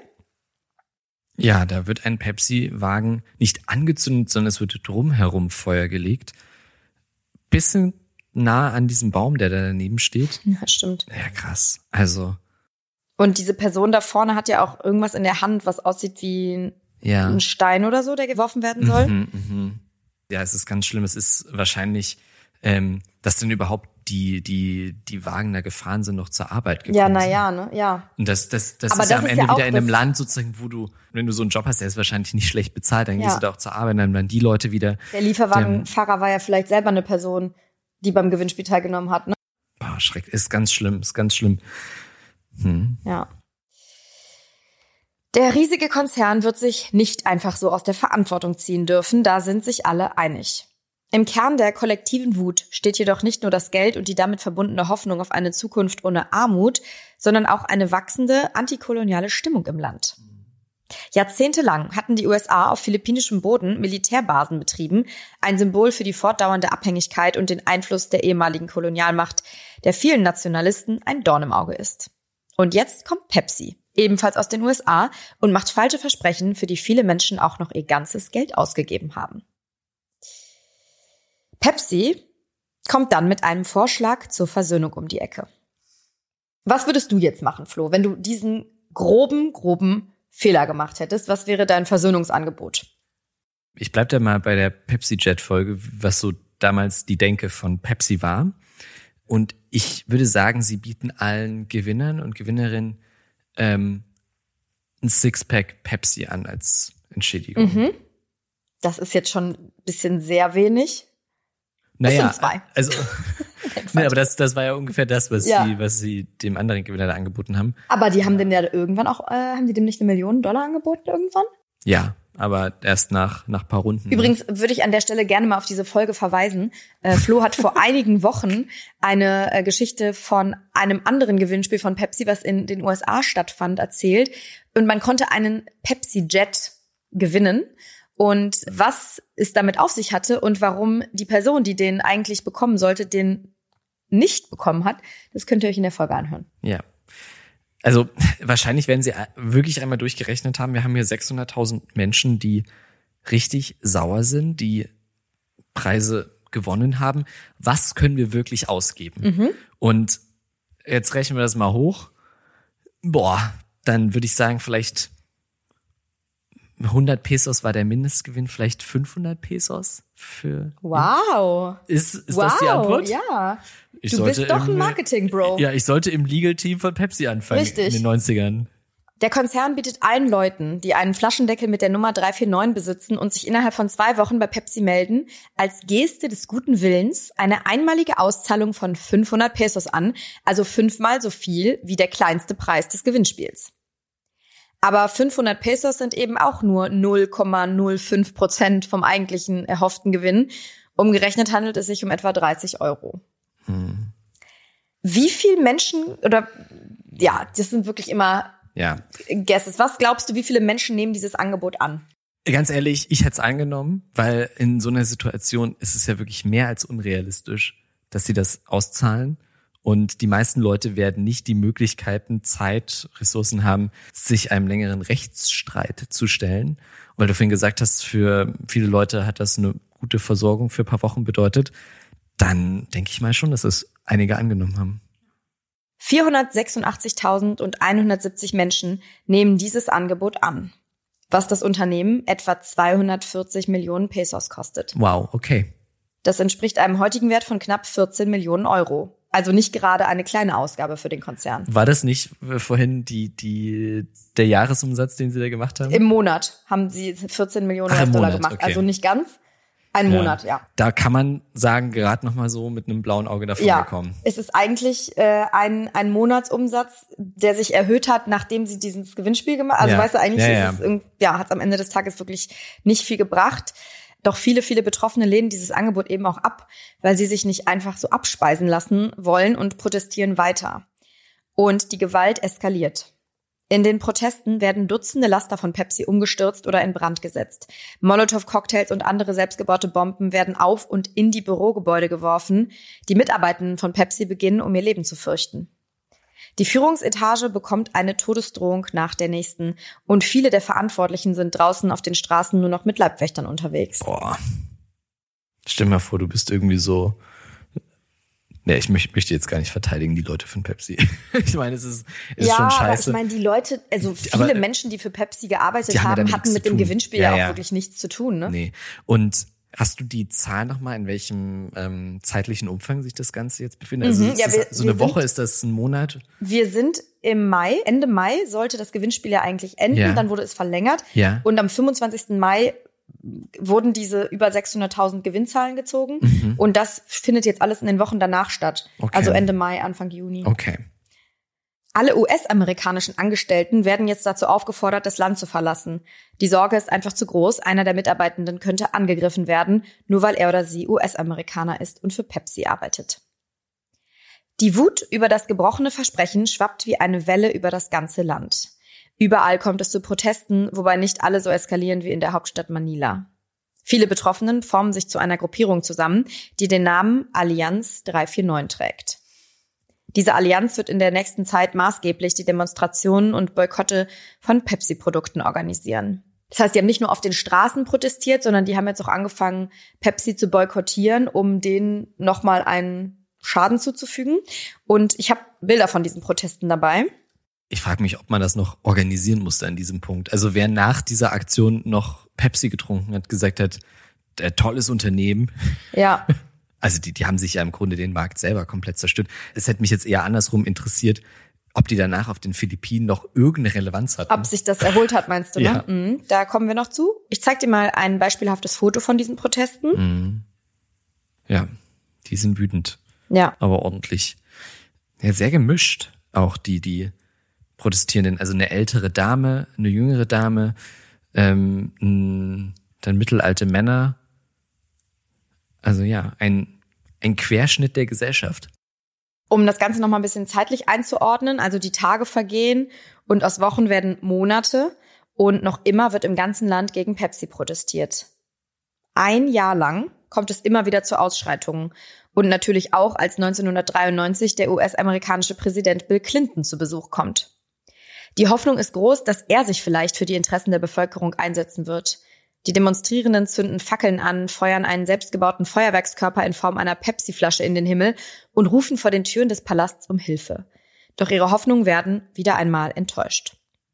Ja, da wird ein Pepsi-Wagen nicht angezündet, sondern es wird drumherum Feuer gelegt. Bisschen nah an diesem Baum, der da daneben steht. Ja, stimmt. Ja, krass. Also. Und diese Person da vorne hat ja auch irgendwas in der Hand, was aussieht wie ein, ja. ein Stein oder so, der geworfen werden soll. Mhm, mhm. Ja, es ist ganz schlimm. Es ist wahrscheinlich, ähm, dass denn überhaupt die, die, die Wagen da gefahren sind, noch zur Arbeit gekommen Ja, na ja, ne, ja. Und das, das, das Aber ist ja das am ist Ende ja auch wieder in einem das- Land sozusagen, wo du, wenn du so einen Job hast, der ist wahrscheinlich nicht schlecht bezahlt, dann Ja. gehst du da auch zur Arbeit, dann werden die Leute wieder, Der Lieferwagenfahrer war ja vielleicht selber eine Person, die beim Gewinnspiel teilgenommen hat, ne? boah, schreck, ist ganz schlimm, ist ganz schlimm. Hm. Ja. Der riesige Konzern wird sich nicht einfach so aus der Verantwortung ziehen dürfen, da sind sich alle einig. Im Kern der kollektiven Wut steht jedoch nicht nur das Geld und die damit verbundene Hoffnung auf eine Zukunft ohne Armut, sondern auch eine wachsende antikoloniale Stimmung im Land. Jahrzehntelang hatten die U S A auf philippinischem Boden Militärbasen betrieben, ein Symbol für die fortdauernde Abhängigkeit und den Einfluss der ehemaligen Kolonialmacht, der vielen Nationalisten ein Dorn im Auge ist. Und jetzt kommt Pepsi, ebenfalls aus den U S A, und macht falsche Versprechen, für die viele Menschen auch noch ihr ganzes Geld ausgegeben haben. Pepsi kommt dann mit einem Vorschlag zur Versöhnung um die Ecke. Was würdest du jetzt machen, Flo, wenn du diesen groben, groben Fehler gemacht hättest? Was wäre dein Versöhnungsangebot? Ich bleib da mal bei der Pepsi-Jet-Folge, was so damals die Denke von Pepsi war. Und ich würde sagen, sie bieten allen Gewinnern und Gewinnerinnen ähm, ein Sixpack Pepsi an als Entschädigung. Mhm. Das ist jetzt schon ein bisschen sehr wenig. Naja, das sind zwei. also, nee, aber das, das war ja ungefähr das, was Ja. sie, was sie dem anderen Gewinner da angeboten haben. Aber die haben dem ja irgendwann auch, äh, haben die dem nicht eine Million Dollar angeboten irgendwann? Ja, aber erst nach, nach paar Runden. Übrigens würde ich an der Stelle gerne mal auf diese Folge verweisen. Äh, Flo hat vor einigen Wochen eine äh, Geschichte von einem anderen Gewinnspiel von Pepsi, was in den U S A stattfand, erzählt. Und man konnte einen Pepsi-Jet gewinnen. Und was es damit auf sich hatte und warum die Person, die den eigentlich bekommen sollte, den nicht bekommen hat, das könnt ihr euch in der Folge anhören. Ja. Also wahrscheinlich werden sie wirklich einmal durchgerechnet haben. Wir haben hier sechshunderttausend Menschen, die richtig sauer sind, die Preise gewonnen haben. Was können wir wirklich ausgeben? Mhm. Und jetzt rechnen wir das mal hoch. Boah, dann würde ich sagen, vielleicht hundert Pesos war der Mindestgewinn, vielleicht fünfhundert Pesos für. Wow. Ist, ist wow, das die Antwort? Ja. Ich du sollte bist doch im, ein Marketing-Bro. Ja, ich sollte im Legal-Team von Pepsi anfangen. Richtig. In den neunzigern. Der Konzern bietet allen Leuten, die einen Flaschendeckel mit der Nummer drei vier neun besitzen und sich innerhalb von zwei Wochen bei Pepsi melden, als Geste des guten Willens eine einmalige Auszahlung von fünfhundert Pesos an, also fünfmal so viel wie der kleinste Preis des Gewinnspiels. Aber fünfhundert Pesos sind eben auch nur null Komma null fünf Prozent vom eigentlichen erhofften Gewinn. Umgerechnet handelt es sich um etwa dreißig Euro. Hm. Wie viele Menschen, oder ja, das sind wirklich immer Ja. Guesses. Was glaubst du, wie viele Menschen nehmen dieses Angebot an? Ganz ehrlich, ich hätte es angenommen, weil in so einer Situation ist es ja wirklich mehr als unrealistisch, dass sie das auszahlen. Und die meisten Leute werden nicht die Möglichkeiten, Zeit, Ressourcen haben, sich einem längeren Rechtsstreit zu stellen. Und weil du vorhin gesagt hast, für viele Leute hat das eine gute Versorgung für ein paar Wochen bedeutet, dann denke ich mal schon, dass es einige angenommen haben. vierhundertsechsundachtzigtausendeinhundertsiebzig Menschen nehmen dieses Angebot an, was das Unternehmen etwa zweihundertvierzig Millionen Pesos kostet. Wow, okay. Das entspricht einem heutigen Wert von knapp vierzehn Millionen Euro. Also nicht gerade eine kleine Ausgabe für den Konzern. War das nicht vorhin die die der Jahresumsatz, den Sie da gemacht haben? Im Monat haben sie vierzehn Millionen Ach, im U S-Dollar Monat, gemacht. okay. Also nicht ganz, ein Ja. Monat, ja. Da kann man sagen, gerade noch mal so mit einem blauen Auge davon Ja, gekommen. es ist eigentlich äh, ein, ein Monatsumsatz, der sich erhöht hat, nachdem sie dieses Gewinnspiel gemacht haben. Also Ja. weißt du, eigentlich Ja, ja. ist es irgend- ja, hat es am Ende des Tages wirklich nicht viel gebracht. Doch viele, viele Betroffene lehnen dieses Angebot eben auch ab, weil sie sich nicht einfach so abspeisen lassen wollen und protestieren weiter. Und die Gewalt eskaliert. In den Protesten werden Dutzende Laster von Pepsi umgestürzt oder in Brand gesetzt. Molotow-Cocktails und andere selbstgebaute Bomben werden auf und in die Bürogebäude geworfen. Die Mitarbeitenden von Pepsi beginnen, um ihr Leben zu fürchten. Die Führungsetage bekommt eine Todesdrohung nach der nächsten und viele der Verantwortlichen sind draußen auf den Straßen nur noch mit Leibwächtern unterwegs. Boah. Stell dir mal vor, du bist irgendwie so. Nee, ich möchte, möchte jetzt gar nicht verteidigen, die Leute von Pepsi. Ich meine, es ist, ist ja, schon aber scheiße. ich meine, die Leute, also viele Aber, Menschen, die für Pepsi gearbeitet die haben ja haben, damit hatten nichts mit zu dem tun. Gewinnspiel Ja, ja auch ja. wirklich nichts zu tun, ne? Nee. Und Hast du die Zahl nochmal, in welchem ähm, zeitlichen Umfang sich das Ganze jetzt befindet? Also Mhm, ja, ist wir, das so eine wir Woche, sind, ist das ein Monat? Wir sind im Mai, Ende Mai sollte das Gewinnspiel ja eigentlich enden, Ja. dann wurde es verlängert. Ja. Und am fünfundzwanzigsten Mai wurden diese über sechshunderttausend Gewinnzahlen gezogen. Mhm. Und das findet jetzt alles in den Wochen danach statt. Okay. Also Ende Mai, Anfang Juni. Okay. Alle U S-amerikanischen Angestellten werden jetzt dazu aufgefordert, das Land zu verlassen. Die Sorge ist einfach zu groß. Einer der Mitarbeitenden könnte angegriffen werden, nur weil er oder sie U S-Amerikaner ist und für Pepsi arbeitet. Die Wut über das gebrochene Versprechen schwappt wie eine Welle über das ganze Land. Überall kommt es zu Protesten, wobei nicht alle so eskalieren wie in der Hauptstadt Manila. Viele Betroffenen formen sich zu einer Gruppierung zusammen, die den Namen Allianz drei vier neun trägt. Diese Allianz wird in der nächsten Zeit maßgeblich die Demonstrationen und Boykotte von Pepsi-Produkten organisieren. Das heißt, die haben nicht nur auf den Straßen protestiert, sondern die haben jetzt auch angefangen, Pepsi zu boykottieren, um denen nochmal einen Schaden zuzufügen. Und ich habe Bilder von diesen Protesten dabei. Ich frage mich, ob man das noch organisieren musste an diesem Punkt. Also wer nach dieser Aktion noch Pepsi getrunken hat, gesagt hat, äh, tolles Unternehmen. Ja. Also die, die haben sich ja im Grunde den Markt selber komplett zerstört. Es hätte mich jetzt eher andersrum interessiert, ob die danach auf den Philippinen noch irgendeine Relevanz hatten. Ob sich das erholt hat, meinst du, ne? Ja. Mhm, da kommen wir noch zu. Ich zeig dir mal ein beispielhaftes Foto von diesen Protesten. Mhm. Ja, die sind wütend. Ja. Aber ordentlich. Ja, sehr gemischt. Auch die, die Protestierenden. Also eine ältere Dame, eine jüngere Dame, ähm, n- dann mittelalte Männer. Also ja, ein, ein Querschnitt der Gesellschaft. Um das Ganze noch mal ein bisschen zeitlich einzuordnen, also die Tage vergehen und aus Wochen werden Monate und noch immer wird im ganzen Land gegen Pepsi protestiert. Ein Jahr lang kommt es immer wieder zu Ausschreitungen und natürlich auch, als neunzehnhundertdreiundneunzig der U S-amerikanische Präsident Bill Clinton zu Besuch kommt. Die Hoffnung ist groß, dass er sich vielleicht für die Interessen der Bevölkerung einsetzen wird. Die Demonstrierenden zünden Fackeln an, feuern einen selbstgebauten Feuerwerkskörper in Form einer Pepsi-Flasche in den Himmel und rufen vor den Türen des Palasts um Hilfe. Doch ihre Hoffnungen werden wieder einmal enttäuscht.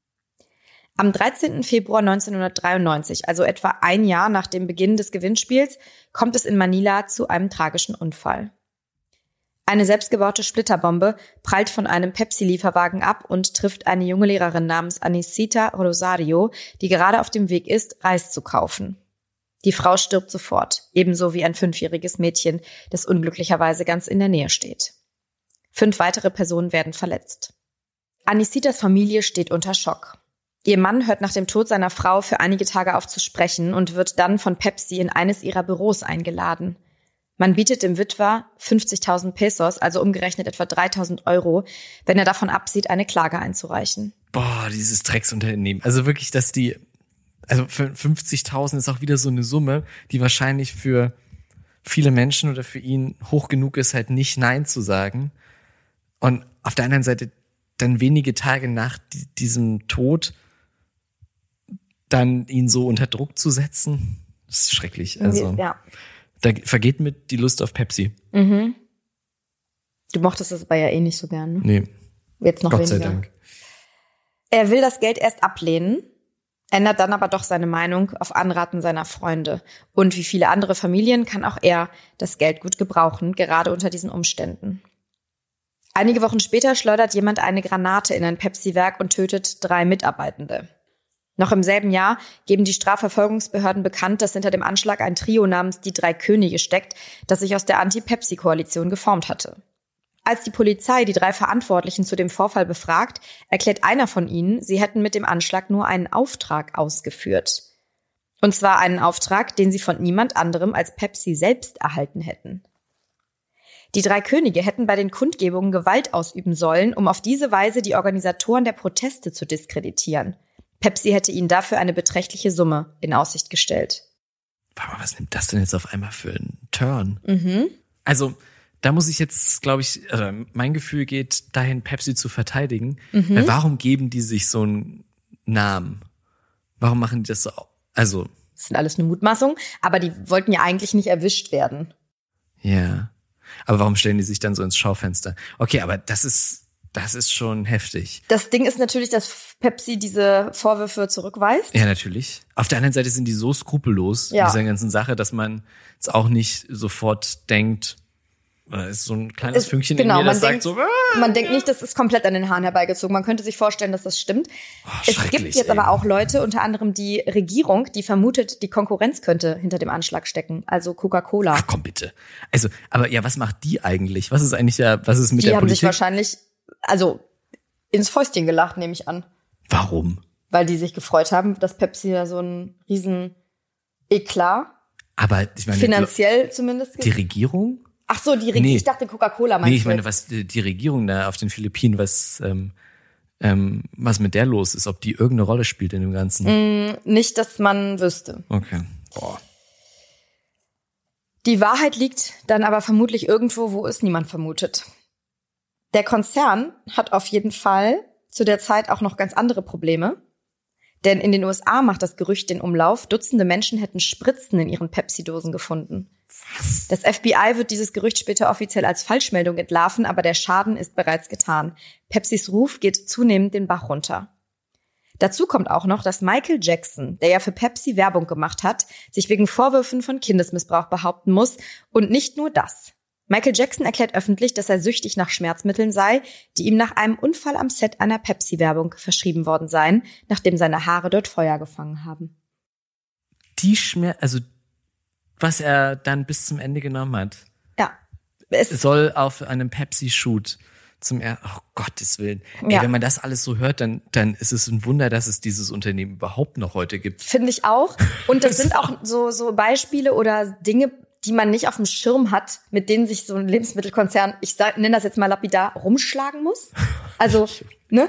Am dreizehnten Februar neunzehnhundertdreiundneunzig, also etwa ein Jahr nach dem Beginn des Gewinnspiels, kommt es in Manila zu einem tragischen Unfall. Eine selbstgebaute Splitterbombe prallt von einem Pepsi-Lieferwagen ab und trifft eine junge Lehrerin namens Anicita Rosario, die gerade auf dem Weg ist, Reis zu kaufen. Die Frau stirbt sofort, ebenso wie ein fünfjähriges Mädchen, das unglücklicherweise ganz in der Nähe steht. Fünf weitere Personen werden verletzt. Anicitas Familie steht unter Schock. Ihr Mann hört nach dem Tod seiner Frau für einige Tage auf zu sprechen und wird dann von Pepsi in eines ihrer Büros eingeladen. Man bietet dem Witwer fünfzigtausend Pesos, also umgerechnet etwa dreitausend Euro, wenn er davon absieht, eine Klage einzureichen. Boah, dieses Drecksunternehmen. Also wirklich, dass die, also für fünfzigtausend ist auch wieder so eine Summe, die wahrscheinlich für viele Menschen oder für ihn hoch genug ist, halt nicht Nein zu sagen. Und auf der anderen Seite dann wenige Tage nach die, diesem Tod dann ihn so unter Druck zu setzen, das ist schrecklich. Also Ja. Da vergeht mit die Lust auf Pepsi. Mhm. Du mochtest das aber ja eh nicht so gern, ne? Nee, Jetzt noch Gott weniger. sei Dank. Er will das Geld erst ablehnen, ändert dann aber doch seine Meinung auf Anraten seiner Freunde. Und wie viele andere Familien kann auch er das Geld gut gebrauchen, gerade unter diesen Umständen. Einige Wochen später schleudert jemand eine Granate in ein Pepsi-Werk und tötet drei Mitarbeitende. Noch im selben Jahr geben die Strafverfolgungsbehörden bekannt, dass hinter dem Anschlag ein Trio namens die Drei Könige steckt, das sich aus der Anti-Pepsi-Koalition geformt hatte. Als die Polizei die drei Verantwortlichen zu dem Vorfall befragt, erklärt einer von ihnen, sie hätten mit dem Anschlag nur einen Auftrag ausgeführt. Und zwar einen Auftrag, den sie von niemand anderem als Pepsi selbst erhalten hätten. Die Drei Könige hätten bei den Kundgebungen Gewalt ausüben sollen, um auf diese Weise die Organisatoren der Proteste zu diskreditieren. Pepsi hätte ihnen dafür eine beträchtliche Summe in Aussicht gestellt. Aber was nimmt das denn jetzt auf einmal für einen Turn? Mhm. Also, da muss ich jetzt, glaube ich, also mein Gefühl geht dahin, Pepsi zu verteidigen. Mhm. Weil warum geben die sich so einen Namen? Warum machen die das so? Also. Das sind alles eine Mutmaßung, aber die wollten ja eigentlich nicht erwischt werden. Ja. Aber warum stellen die sich dann so ins Schaufenster? Okay, aber das ist, Das ist schon heftig. Das Ding ist natürlich, dass Pepsi diese Vorwürfe zurückweist. Ja, natürlich. Auf der anderen Seite sind die so skrupellos ja. in dieser ganzen Sache, dass man jetzt auch nicht sofort denkt, da ist so ein kleines es, Fünkchen genau, in mir, das denkt, sagt so, ah, man denkt nicht, das ist komplett an den Haaren herbeigezogen. Man könnte sich vorstellen, dass das stimmt. Oh, es gibt jetzt ey. aber auch Leute, unter anderem die Regierung, die vermutet, die Konkurrenz könnte hinter dem Anschlag stecken, also Coca-Cola. Ach komm bitte. Also, aber ja, was macht die eigentlich? Was ist eigentlich ja, was ist mit die der haben Politik? sich wahrscheinlich, also ins Fäustchen gelacht, nehme ich an. Warum? Weil die sich gefreut haben, dass Pepsi da so einen riesen Eklat, aber ich meine, finanziell zumindest gibt. Die Regierung? Ach so, die Regierung. Nee. Ich dachte Coca-Cola meinst Nee, ich du meine, jetzt? was die, die Regierung da auf den Philippinen, was ähm, ähm, was mit der los ist, ob die irgendeine Rolle spielt in dem Ganzen. Mm, nicht, dass man wüsste. Okay. Boah. Die Wahrheit liegt dann aber vermutlich irgendwo, wo es niemand vermutet. Der Konzern hat auf jeden Fall zu der Zeit auch noch ganz andere Probleme. Denn in den U S A macht das Gerücht den Umlauf, Dutzende Menschen hätten Spritzen in ihren Pepsi-Dosen gefunden. Was? Das F B I wird dieses Gerücht später offiziell als Falschmeldung entlarven, aber der Schaden ist bereits getan. Pepsis Ruf geht zunehmend den Bach runter. Dazu kommt auch noch, dass Michael Jackson, der ja für Pepsi Werbung gemacht hat, sich wegen Vorwürfen von Kindesmissbrauch behaupten muss. Und nicht nur das. Michael Jackson erklärt öffentlich, dass er süchtig nach Schmerzmitteln sei, die ihm nach einem Unfall am Set einer Pepsi-Werbung verschrieben worden seien, nachdem seine Haare dort Feuer gefangen haben. Die Schmerz, also was er dann bis zum Ende genommen hat, Ja. Es soll auf einem Pepsi-Shoot zum er oh Gottes Willen. Ja. Ey, wenn man das alles so hört, dann dann ist es ein Wunder, dass es dieses Unternehmen überhaupt noch heute gibt. Finde ich auch. Und das sind auch so so Beispiele oder Dinge, die man nicht auf dem Schirm hat, mit denen sich so ein Lebensmittelkonzern, ich sag, nenne das jetzt mal lapidar, rumschlagen muss. Also, ne?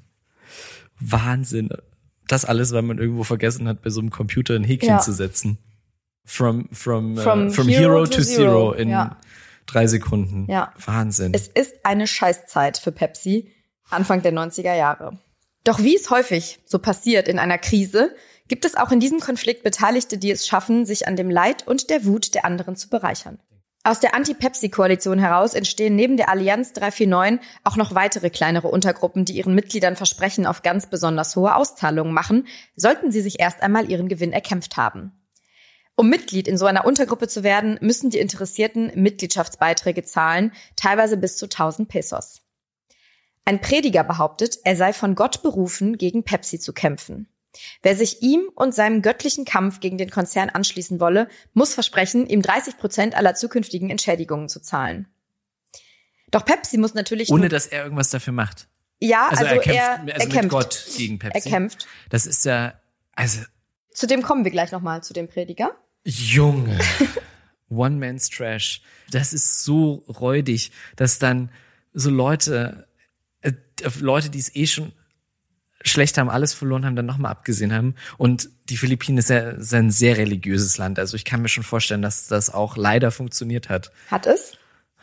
Wahnsinn. Das alles, weil man irgendwo vergessen hat, bei so einem Computer ein Häkchen Ja. zu setzen. From from From uh, from hero hero, to to zero, zero. in Ja. drei Sekunden. Ja. Wahnsinn. Es ist eine Scheißzeit für Pepsi, Anfang der neunziger Jahre. Doch wie es häufig so passiert in einer Krise, gibt es auch in diesem Konflikt Beteiligte, die es schaffen, sich an dem Leid und der Wut der anderen zu bereichern. Aus der Anti-Pepsi-Koalition heraus entstehen neben der Allianz drei vier neun auch noch weitere kleinere Untergruppen, die ihren Mitgliedern Versprechen auf ganz besonders hohe Auszahlungen machen, sollten sie sich erst einmal ihren Gewinn erkämpft haben. Um Mitglied in so einer Untergruppe zu werden, müssen die Interessierten Mitgliedschaftsbeiträge zahlen, teilweise bis zu tausend Pesos. Ein Prediger behauptet, er sei von Gott berufen, gegen Pepsi zu kämpfen. Wer sich ihm und seinem göttlichen Kampf gegen den Konzern anschließen wolle, muss versprechen, ihm dreißig Prozent aller zukünftigen Entschädigungen zu zahlen. Doch Pepsi muss natürlich... Ohne, nur, dass er irgendwas dafür macht. Ja, also, er kämpft, er, also er mit kämpft. Gott gegen Pepsi. Er kämpft. Das ist ja, also, Zu dem kommen wir gleich nochmal, zu dem Prediger. Junge. One Man's Trash. Das ist so räudig, dass dann so Leute, äh, Leute, die es eh schon schlecht haben, alles verloren haben, dann nochmal abgesehen haben. Und die Philippinen ist ja ist ein sehr religiöses Land. Also ich kann mir schon vorstellen, dass das auch leider funktioniert hat. Hat es?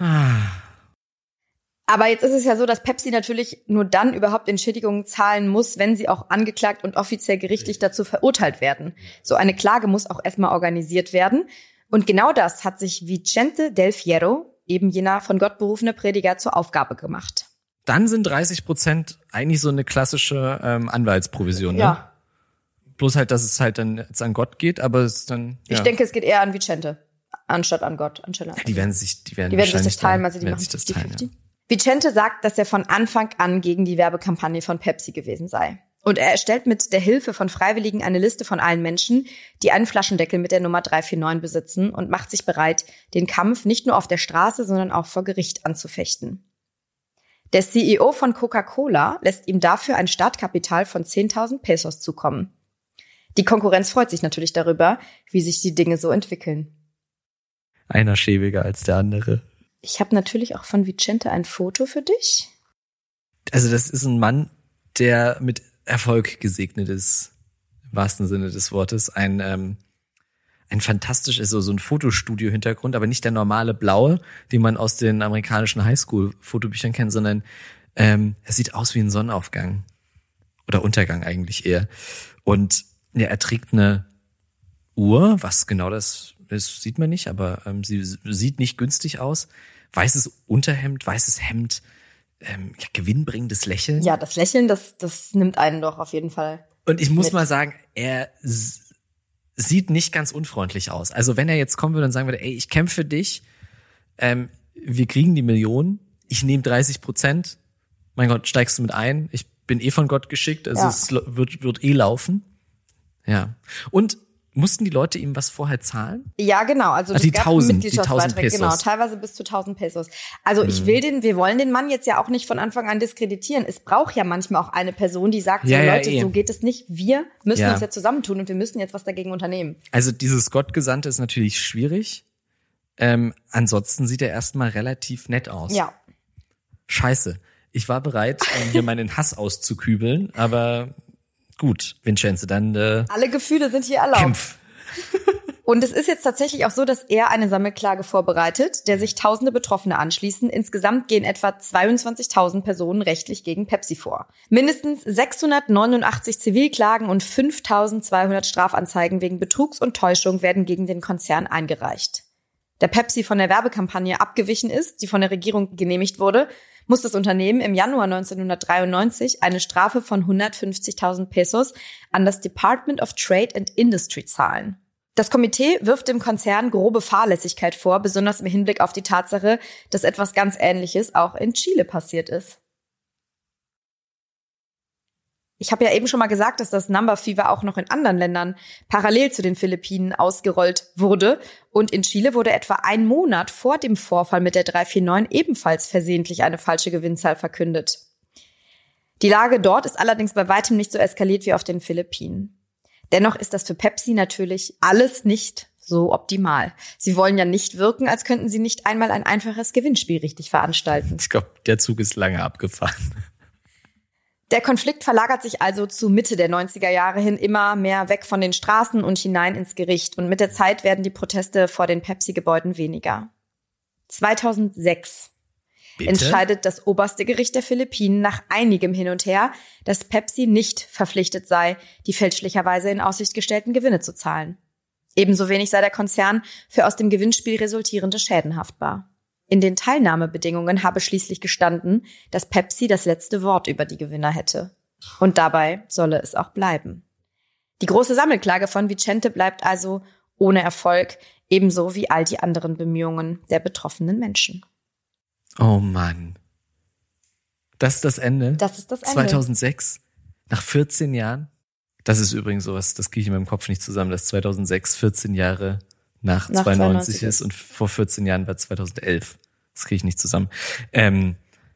Aber jetzt ist es ja so, dass Pepsi natürlich nur dann überhaupt Entschädigungen zahlen muss, wenn sie auch angeklagt und offiziell gerichtlich dazu verurteilt werden. So eine Klage muss auch erstmal organisiert werden. Und genau das hat sich Vicente Del Fierro, eben jener von Gott berufene Prediger, zur Aufgabe gemacht. Dann sind dreißig Prozent eigentlich so eine klassische ähm, Anwaltsprovision, ne? Ja. Bloß halt, dass es halt dann jetzt an Gott geht, aber es ist dann, ja. Ich denke, es geht eher an Vicente, anstatt an Gott. Anstelle an Die werden sich, die werden, Die werden sich wahrscheinlich das teilen, dann- also die werden machen sich das fünfzig teilen, fünfzig. ja. Vicente sagt, dass er von Anfang an gegen die Werbekampagne von Pepsi gewesen sei. Und er erstellt mit der Hilfe von Freiwilligen eine Liste von allen Menschen, die einen Flaschendeckel mit der Nummer drei vier neun besitzen und macht sich bereit, den Kampf nicht nur auf der Straße, sondern auch vor Gericht anzufechten. Der C E O von Coca-Cola lässt ihm dafür ein Startkapital von zehntausend Pesos zukommen. Die Konkurrenz freut sich natürlich darüber, wie sich die Dinge so entwickeln. Einer schäbiger als der andere. Ich habe natürlich auch von Vicente ein Foto für dich. Also das ist ein Mann, der mit Erfolg gesegnet ist, im wahrsten Sinne des Wortes. Ein ähm, ein fantastisch ist so, so ein Fotostudio-Hintergrund, aber nicht der normale blaue, den man aus den amerikanischen Highschool-Fotobüchern kennt, sondern ähm, es sieht aus wie ein Sonnenaufgang. Oder Untergang eigentlich eher. Und ja, er trägt eine Uhr, was genau das ist, sieht man nicht, aber ähm, sie sieht nicht günstig aus. Weißes Unterhemd, weißes Hemd, ähm, ja, gewinnbringendes Lächeln. Ja, das Lächeln, das, das nimmt einen doch auf jeden Fall. Und ich muss mit. mal sagen, er s- sieht nicht ganz unfreundlich aus. Also wenn er jetzt kommen würde und sagen würde, ey, ich kämpfe für dich, ähm, wir kriegen die Millionen, ich nehme dreißig Prozent, mein Gott, steigst du mit ein, ich bin eh von Gott geschickt, also Ja. es wird, wird eh laufen. Ja. Und mussten die Leute ihm was vorher zahlen? Ja, genau. Also Ah, das die gab tausend, die tausend Mitgliedschaftsbeiträge, Pesos. genau, teilweise bis zu tausend Pesos. Also ich will den, wir wollen den Mann jetzt ja auch nicht von Anfang an diskreditieren. Es braucht ja manchmal auch eine Person, die sagt, Ja, so ja, Leute, eh. so geht es nicht. Wir müssen Ja. uns jetzt zusammentun und wir müssen jetzt was dagegen unternehmen. Also dieses Gottgesandte ist natürlich schwierig. Ähm, ansonsten sieht er erstmal relativ nett aus. Ja. Scheiße. Ich war bereit, um hier meinen Hass auszukübeln, aber gut, Vincenzo, dann äh, Alle Gefühle sind hier erlaubt. kämpf. Und es ist jetzt tatsächlich auch so, dass er eine Sammelklage vorbereitet, der sich tausende Betroffene anschließen. Insgesamt gehen etwa zweiundzwanzigtausend Personen rechtlich gegen Pepsi vor. Mindestens sechshundertneunundachtzig Zivilklagen und fünftausendzweihundert Strafanzeigen wegen Betrugs und Täuschung werden gegen den Konzern eingereicht. Da Pepsi von der Werbekampagne abgewichen ist, die von der Regierung genehmigt wurde, muss das Unternehmen im Januar neunzehnhundertdreiundneunzig eine Strafe von hundertfünfzigtausend Pesos an das Department of Trade and Industry zahlen. Das Komitee wirft dem Konzern grobe Fahrlässigkeit vor, besonders im Hinblick auf die Tatsache, dass etwas ganz Ähnliches auch in Chile passiert ist. Ich habe ja eben schon mal gesagt, dass das Number Fever auch noch in anderen Ländern parallel zu den Philippinen ausgerollt wurde. Und in Chile wurde etwa ein Monat vor dem Vorfall mit der drei vier neun ebenfalls versehentlich eine falsche Gewinnzahl verkündet. Die Lage dort ist allerdings bei weitem nicht so eskaliert wie auf den Philippinen. Dennoch ist das für Pepsi natürlich alles nicht so optimal. Sie wollen ja nicht wirken, als könnten sie nicht einmal ein einfaches Gewinnspiel richtig veranstalten. Ich glaube, der Zug ist lange abgefahren. Der Konflikt verlagert sich also zu Mitte der neunziger Jahre hin immer mehr weg von den Straßen und hinein ins Gericht. Und mit der Zeit werden die Proteste vor den Pepsi-Gebäuden weniger. zweitausendsechs Bitte? entscheidet das oberste Gericht der Philippinen nach einigem Hin und Her, dass Pepsi nicht verpflichtet sei, die fälschlicherweise in Aussicht gestellten Gewinne zu zahlen. Ebenso wenig sei der Konzern für aus dem Gewinnspiel resultierende Schäden haftbar. In den Teilnahmebedingungen habe schließlich gestanden, dass Pepsi das letzte Wort über die Gewinner hätte. Und dabei solle es auch bleiben. Die große Sammelklage von Vicente bleibt also ohne Erfolg, ebenso wie all die anderen Bemühungen der betroffenen Menschen. Oh Mann. Das ist das Ende? Das ist das Ende. zweitausendsechs? Nach vierzehn Jahren? Das ist übrigens sowas, das kriege ich in meinem Kopf nicht zusammen, dass zweitausendsechs vierzehn Jahre nach, Nach zweiundneunzig zweiundneunzig ist und vor vierzehn Jahren war zweitausendelf. Das kriege ich nicht zusammen. Ähm,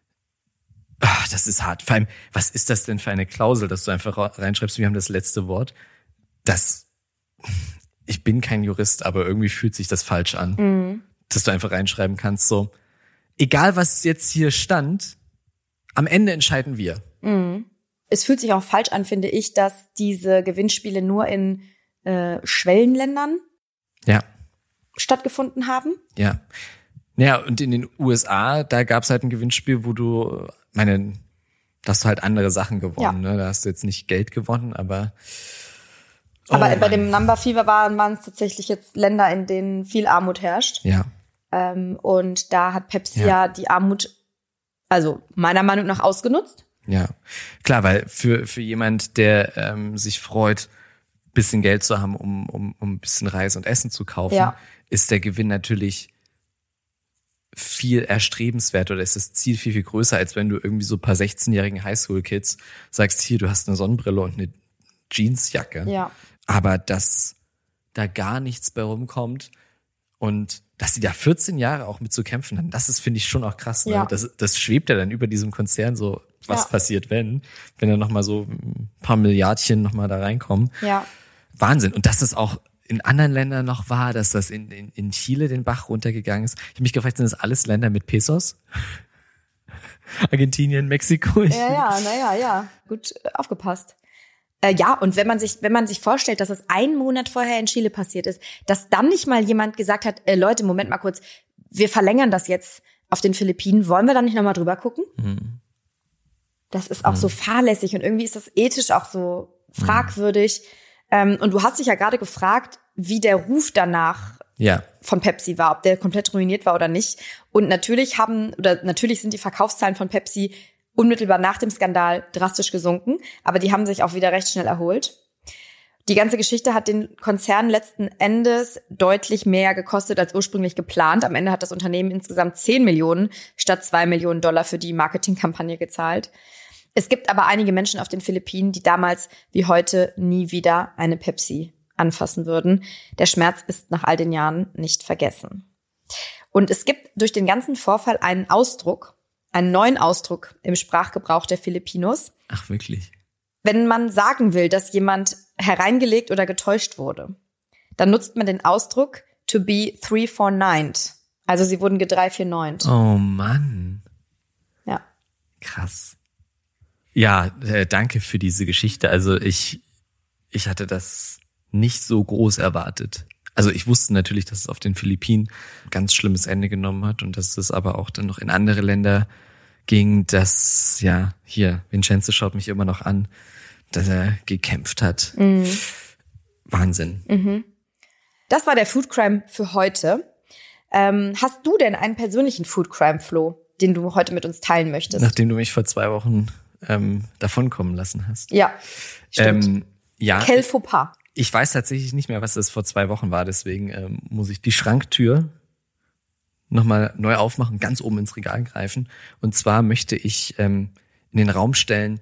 ach, das ist hart. Vor allem, was ist das denn für eine Klausel, dass du einfach reinschreibst, wir haben das letzte Wort? Das, ich bin kein Jurist, aber irgendwie fühlt sich das falsch an. Mhm. Dass du einfach reinschreiben kannst, so, egal was jetzt hier stand, am Ende entscheiden wir. Mhm. Es fühlt sich auch falsch an, finde ich, dass diese Gewinnspiele nur in äh, Schwellenländern Ja. stattgefunden haben. Ja. Naja, und in den U S A, da gab's halt ein Gewinnspiel, wo du, meine, da hast du halt andere Sachen gewonnen, Ja. ne? Da hast du jetzt nicht Geld gewonnen, aber Aber oh bei Mann. dem Number Fever waren, waren es tatsächlich jetzt Länder, in denen viel Armut herrscht. Ja. Ähm, und da hat Pepsi Ja. ja die Armut, also meiner Meinung nach, ausgenutzt. Ja, klar, weil für für jemand, der ähm, sich freut, bisschen Geld zu haben, um um um ein bisschen Reis und Essen zu kaufen, Ja. ist der Gewinn natürlich viel erstrebenswert oder ist das Ziel viel, viel größer, als wenn du irgendwie so ein paar sechzehnjährigen Highschool-Kids sagst, hier, du hast eine Sonnenbrille und eine Jeansjacke. Ja. Aber dass da gar nichts bei rumkommt und dass die da vierzehn Jahre auch mit zu kämpfen haben, das ist, finde ich, schon auch krass. Ne? Ja. Das, das schwebt ja dann über diesem Konzern so, was Ja. passiert, wenn, wenn da nochmal so ein paar Milliardchen nochmal da reinkommen. Ja. Wahnsinn. Und dass das auch in anderen Ländern noch war, dass das in, in, in Chile den Bach runtergegangen ist. Ich habe mich gefragt, sind das alles Länder mit Pesos? Argentinien, Mexiko? Ich, Ja, ja, naja, ja. Gut äh, aufgepasst. Äh, ja, und wenn man sich, wenn man sich vorstellt, dass es einen Monat vorher in Chile passiert ist, dass dann nicht mal jemand gesagt hat, äh, Leute, Moment mal kurz, wir verlängern das jetzt auf den Philippinen, wollen wir da nicht nochmal drüber gucken? Mhm. Das ist auch Mhm. so fahrlässig und irgendwie ist das ethisch auch so fragwürdig. Ähm, und du hast dich ja gerade gefragt, wie der Ruf danach ja. von Pepsi war, ob der komplett ruiniert war oder nicht. Und natürlich haben, oder natürlich sind die Verkaufszahlen von Pepsi unmittelbar nach dem Skandal drastisch gesunken, aber die haben sich auch wieder recht schnell erholt. Die ganze Geschichte hat den Konzern letzten Endes deutlich mehr gekostet als ursprünglich geplant. Am Ende hat das Unternehmen insgesamt zehn Millionen statt zwei Millionen Dollar für die Marketingkampagne gezahlt. Es gibt aber einige Menschen auf den Philippinen, die damals wie heute nie wieder eine Pepsi anfassen würden. Der Schmerz ist nach all den Jahren nicht vergessen. Und es gibt durch den ganzen Vorfall einen Ausdruck, einen neuen Ausdruck im Sprachgebrauch der Filipinos. Ach, wirklich? Wenn man sagen will, dass jemand hereingelegt oder getäuscht wurde, dann nutzt man den Ausdruck to be three four nined. Also sie wurden gedrei vier neunt. Oh Mann. Ja. Krass. Ja, äh, danke für diese Geschichte. Also ich, ich hatte das nicht so groß erwartet. Also ich wusste natürlich, dass es auf den Philippinen ein ganz schlimmes Ende genommen hat und dass es aber auch dann noch in andere Länder ging, dass, ja, hier, Vincenzo schaut mich immer noch an, dass er gekämpft hat. Mhm. Wahnsinn. Mhm. Das war der Food Crime für heute. Ähm, hast du denn einen persönlichen Food Crime, Flo, den du heute mit uns teilen möchtest? Nachdem du mich vor zwei Wochen ähm, davonkommen lassen hast. Ja, stimmt. Ähm, ja, Quel faux pas. Ich weiß tatsächlich nicht mehr, was das vor zwei Wochen war, deswegen ähm, muss ich die Schranktür nochmal neu aufmachen, ganz oben ins Regal greifen. Und zwar möchte ich ähm, in den Raum stellen,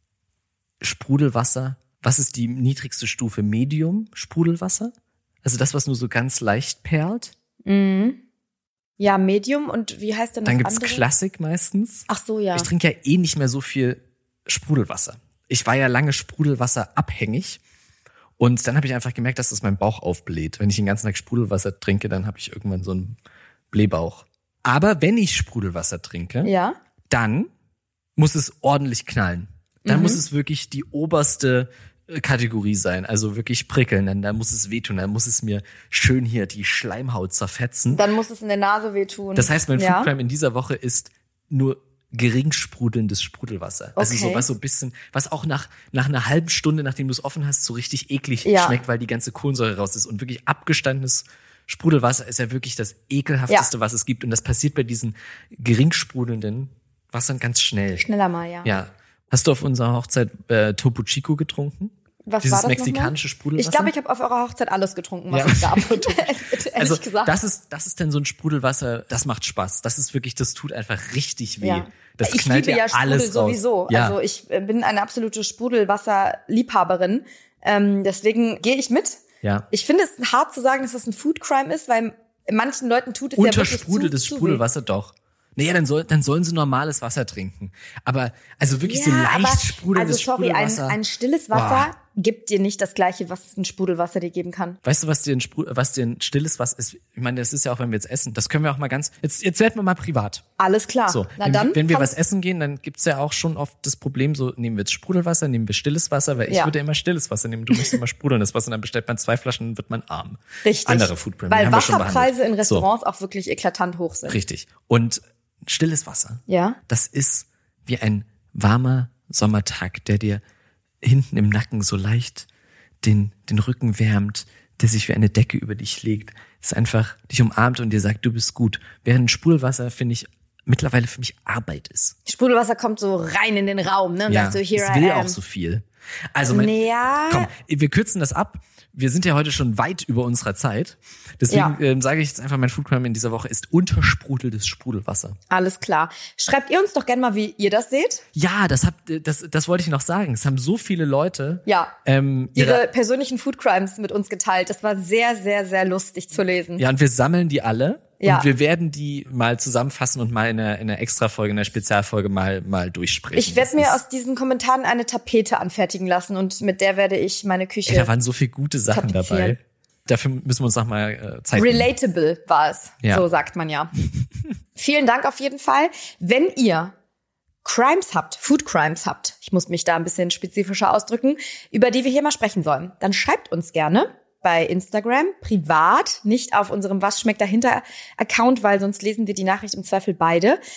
Sprudelwasser. Was ist die niedrigste Stufe? Medium Sprudelwasser? Also das, was nur so ganz leicht perlt. Mhm. Ja, Medium. Und wie heißt denn das Dann gibt's andere? Klassik meistens. Ach so, ja. Ich trinke ja eh nicht mehr so viel Sprudelwasser. Ich war ja lange Sprudelwasser abhängig. Und dann habe ich einfach gemerkt, dass das mein Bauch aufbläht. Wenn ich den ganzen Tag Sprudelwasser trinke, dann habe ich irgendwann so einen Blähbauch. Aber wenn ich Sprudelwasser trinke, ja. dann muss es ordentlich knallen. Dann mhm. muss es wirklich die oberste Kategorie sein. Also wirklich prickeln. Dann, dann muss es wehtun. Dann muss es mir schön hier die Schleimhaut zerfetzen. Dann muss es in der Nase wehtun. Das heißt, mein ja. Food Crime in dieser Woche ist nur gering sprudelndes Sprudelwasser. Also okay. so was so ein bisschen, was auch nach nach einer halben Stunde, nachdem du es offen hast, so richtig eklig ja. schmeckt, weil die ganze Kohlensäure raus ist. Und wirklich abgestandenes Sprudelwasser ist ja wirklich das ekelhafteste, ja. was es gibt. Und das passiert bei diesen gering sprudelnden Wassern ganz schnell. Schneller mal, ja. Ja. Hast du auf unserer Hochzeit äh, Topo Chico getrunken? Was Dieses war das mexikanische Sprudelwasser? Ich glaube, ich habe auf eurer Hochzeit alles getrunken, was ja. es gab. Also gesagt. das ist das ist dann so ein Sprudelwasser, das macht Spaß. Das ist wirklich, das tut einfach richtig weh. Ja. Das ich knallt liebe ja, ja Sprudel alles sowieso. raus. Ja. Also ich bin eine absolute Sprudelwasser-Liebhaberin. Ähm, deswegen gehe ich mit. Ja. Ich finde es hart zu sagen, dass das ein Food Crime ist, weil manchen Leuten tut es ja wirklich Untersprudeltes zu, zu Sprudelwasser doch. Naja, dann, soll, dann sollen sie normales Wasser trinken. Aber also wirklich ja, so leicht aber, sprudelndes also sorry, Sprudelwasser. Ein, ein stilles Wasser Boah. gibt dir nicht das Gleiche, was ein Sprudelwasser dir geben kann. Weißt du, was dir ein, Sprudel, was dir ein stilles Wasser ist? Ich meine, das ist ja auch, wenn wir jetzt essen. Das können wir auch mal ganz. Jetzt, jetzt werden wir mal privat. Alles klar. So, Na wenn, dann, wenn wir was essen gehen, dann gibt's ja auch schon oft das Problem, so nehmen wir jetzt Sprudelwasser, nehmen wir stilles Wasser, weil ich ja. würde immer stilles Wasser nehmen. Du möchtest immer sprudelndes Wasser, dann bestellt man zwei Flaschen, dann wird man arm. Richtig. Andere Foodprint. Weil Wasserpreise in Restaurants so. auch wirklich eklatant hoch sind. Richtig. Und stilles Wasser. Ja. Das ist wie ein warmer Sommertag, der dir hinten im Nacken so leicht den, den Rücken wärmt, der sich wie eine Decke über dich legt. Das ist einfach dich umarmt und dir sagt, du bist gut. Während Sprudelwasser, finde ich, mittlerweile für mich Arbeit ist. Sprudelwasser kommt so rein in den Raum, ne? Und ja, sagt so, here es I will am. auch so viel. Also mein, ja. komm, wir kürzen das ab. Wir sind ja heute schon weit über unserer Zeit. Deswegen ja. ähm, sage ich jetzt einfach, mein Food Crime in dieser Woche ist untersprudeltes Sprudelwasser. Alles klar. Schreibt ihr uns doch gerne mal, wie ihr das seht. Ja, das habt, das, das wollte ich noch sagen. Es haben so viele Leute ja. ähm, ihre, ihre persönlichen Food Crimes mit uns geteilt. Das war sehr, sehr, sehr lustig zu lesen. Ja, und wir sammeln die alle. Ja. Und wir werden die mal zusammenfassen und mal in einer, in einer Extra-Folge, in einer Spezialfolge mal, mal durchsprechen. Ich werde mir aus diesen Kommentaren eine Tapete anfertigen lassen und mit der werde ich meine Küche. Ey, da waren so viele gute Sachen dabei. Dafür müssen wir uns noch mal äh, Zeit nehmen. Relatable war es, ja. So sagt man ja. Vielen Dank auf jeden Fall. Wenn ihr Crimes habt, Food Crimes habt, ich muss mich da ein bisschen spezifischer ausdrücken, über die wir hier mal sprechen sollen, dann schreibt uns gerne bei Instagram, privat, nicht auf unserem Was schmeckt dahinter Account, weil sonst lesen wir die Nachricht im Zweifel beide.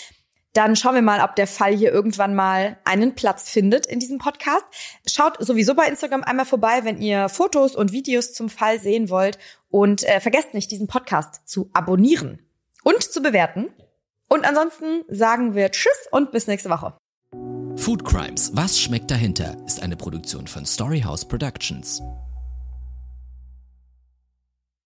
Dann schauen wir mal, ob der Fall hier irgendwann mal einen Platz findet in diesem Podcast. Schaut sowieso bei Instagram einmal vorbei, wenn ihr Fotos und Videos zum Fall sehen wollt. Und äh, vergesst nicht, diesen Podcast zu abonnieren und zu bewerten. Und ansonsten sagen wir Tschüss und bis nächste Woche. Food Crimes, was schmeckt dahinter, ist eine Produktion von Storyhouse Productions.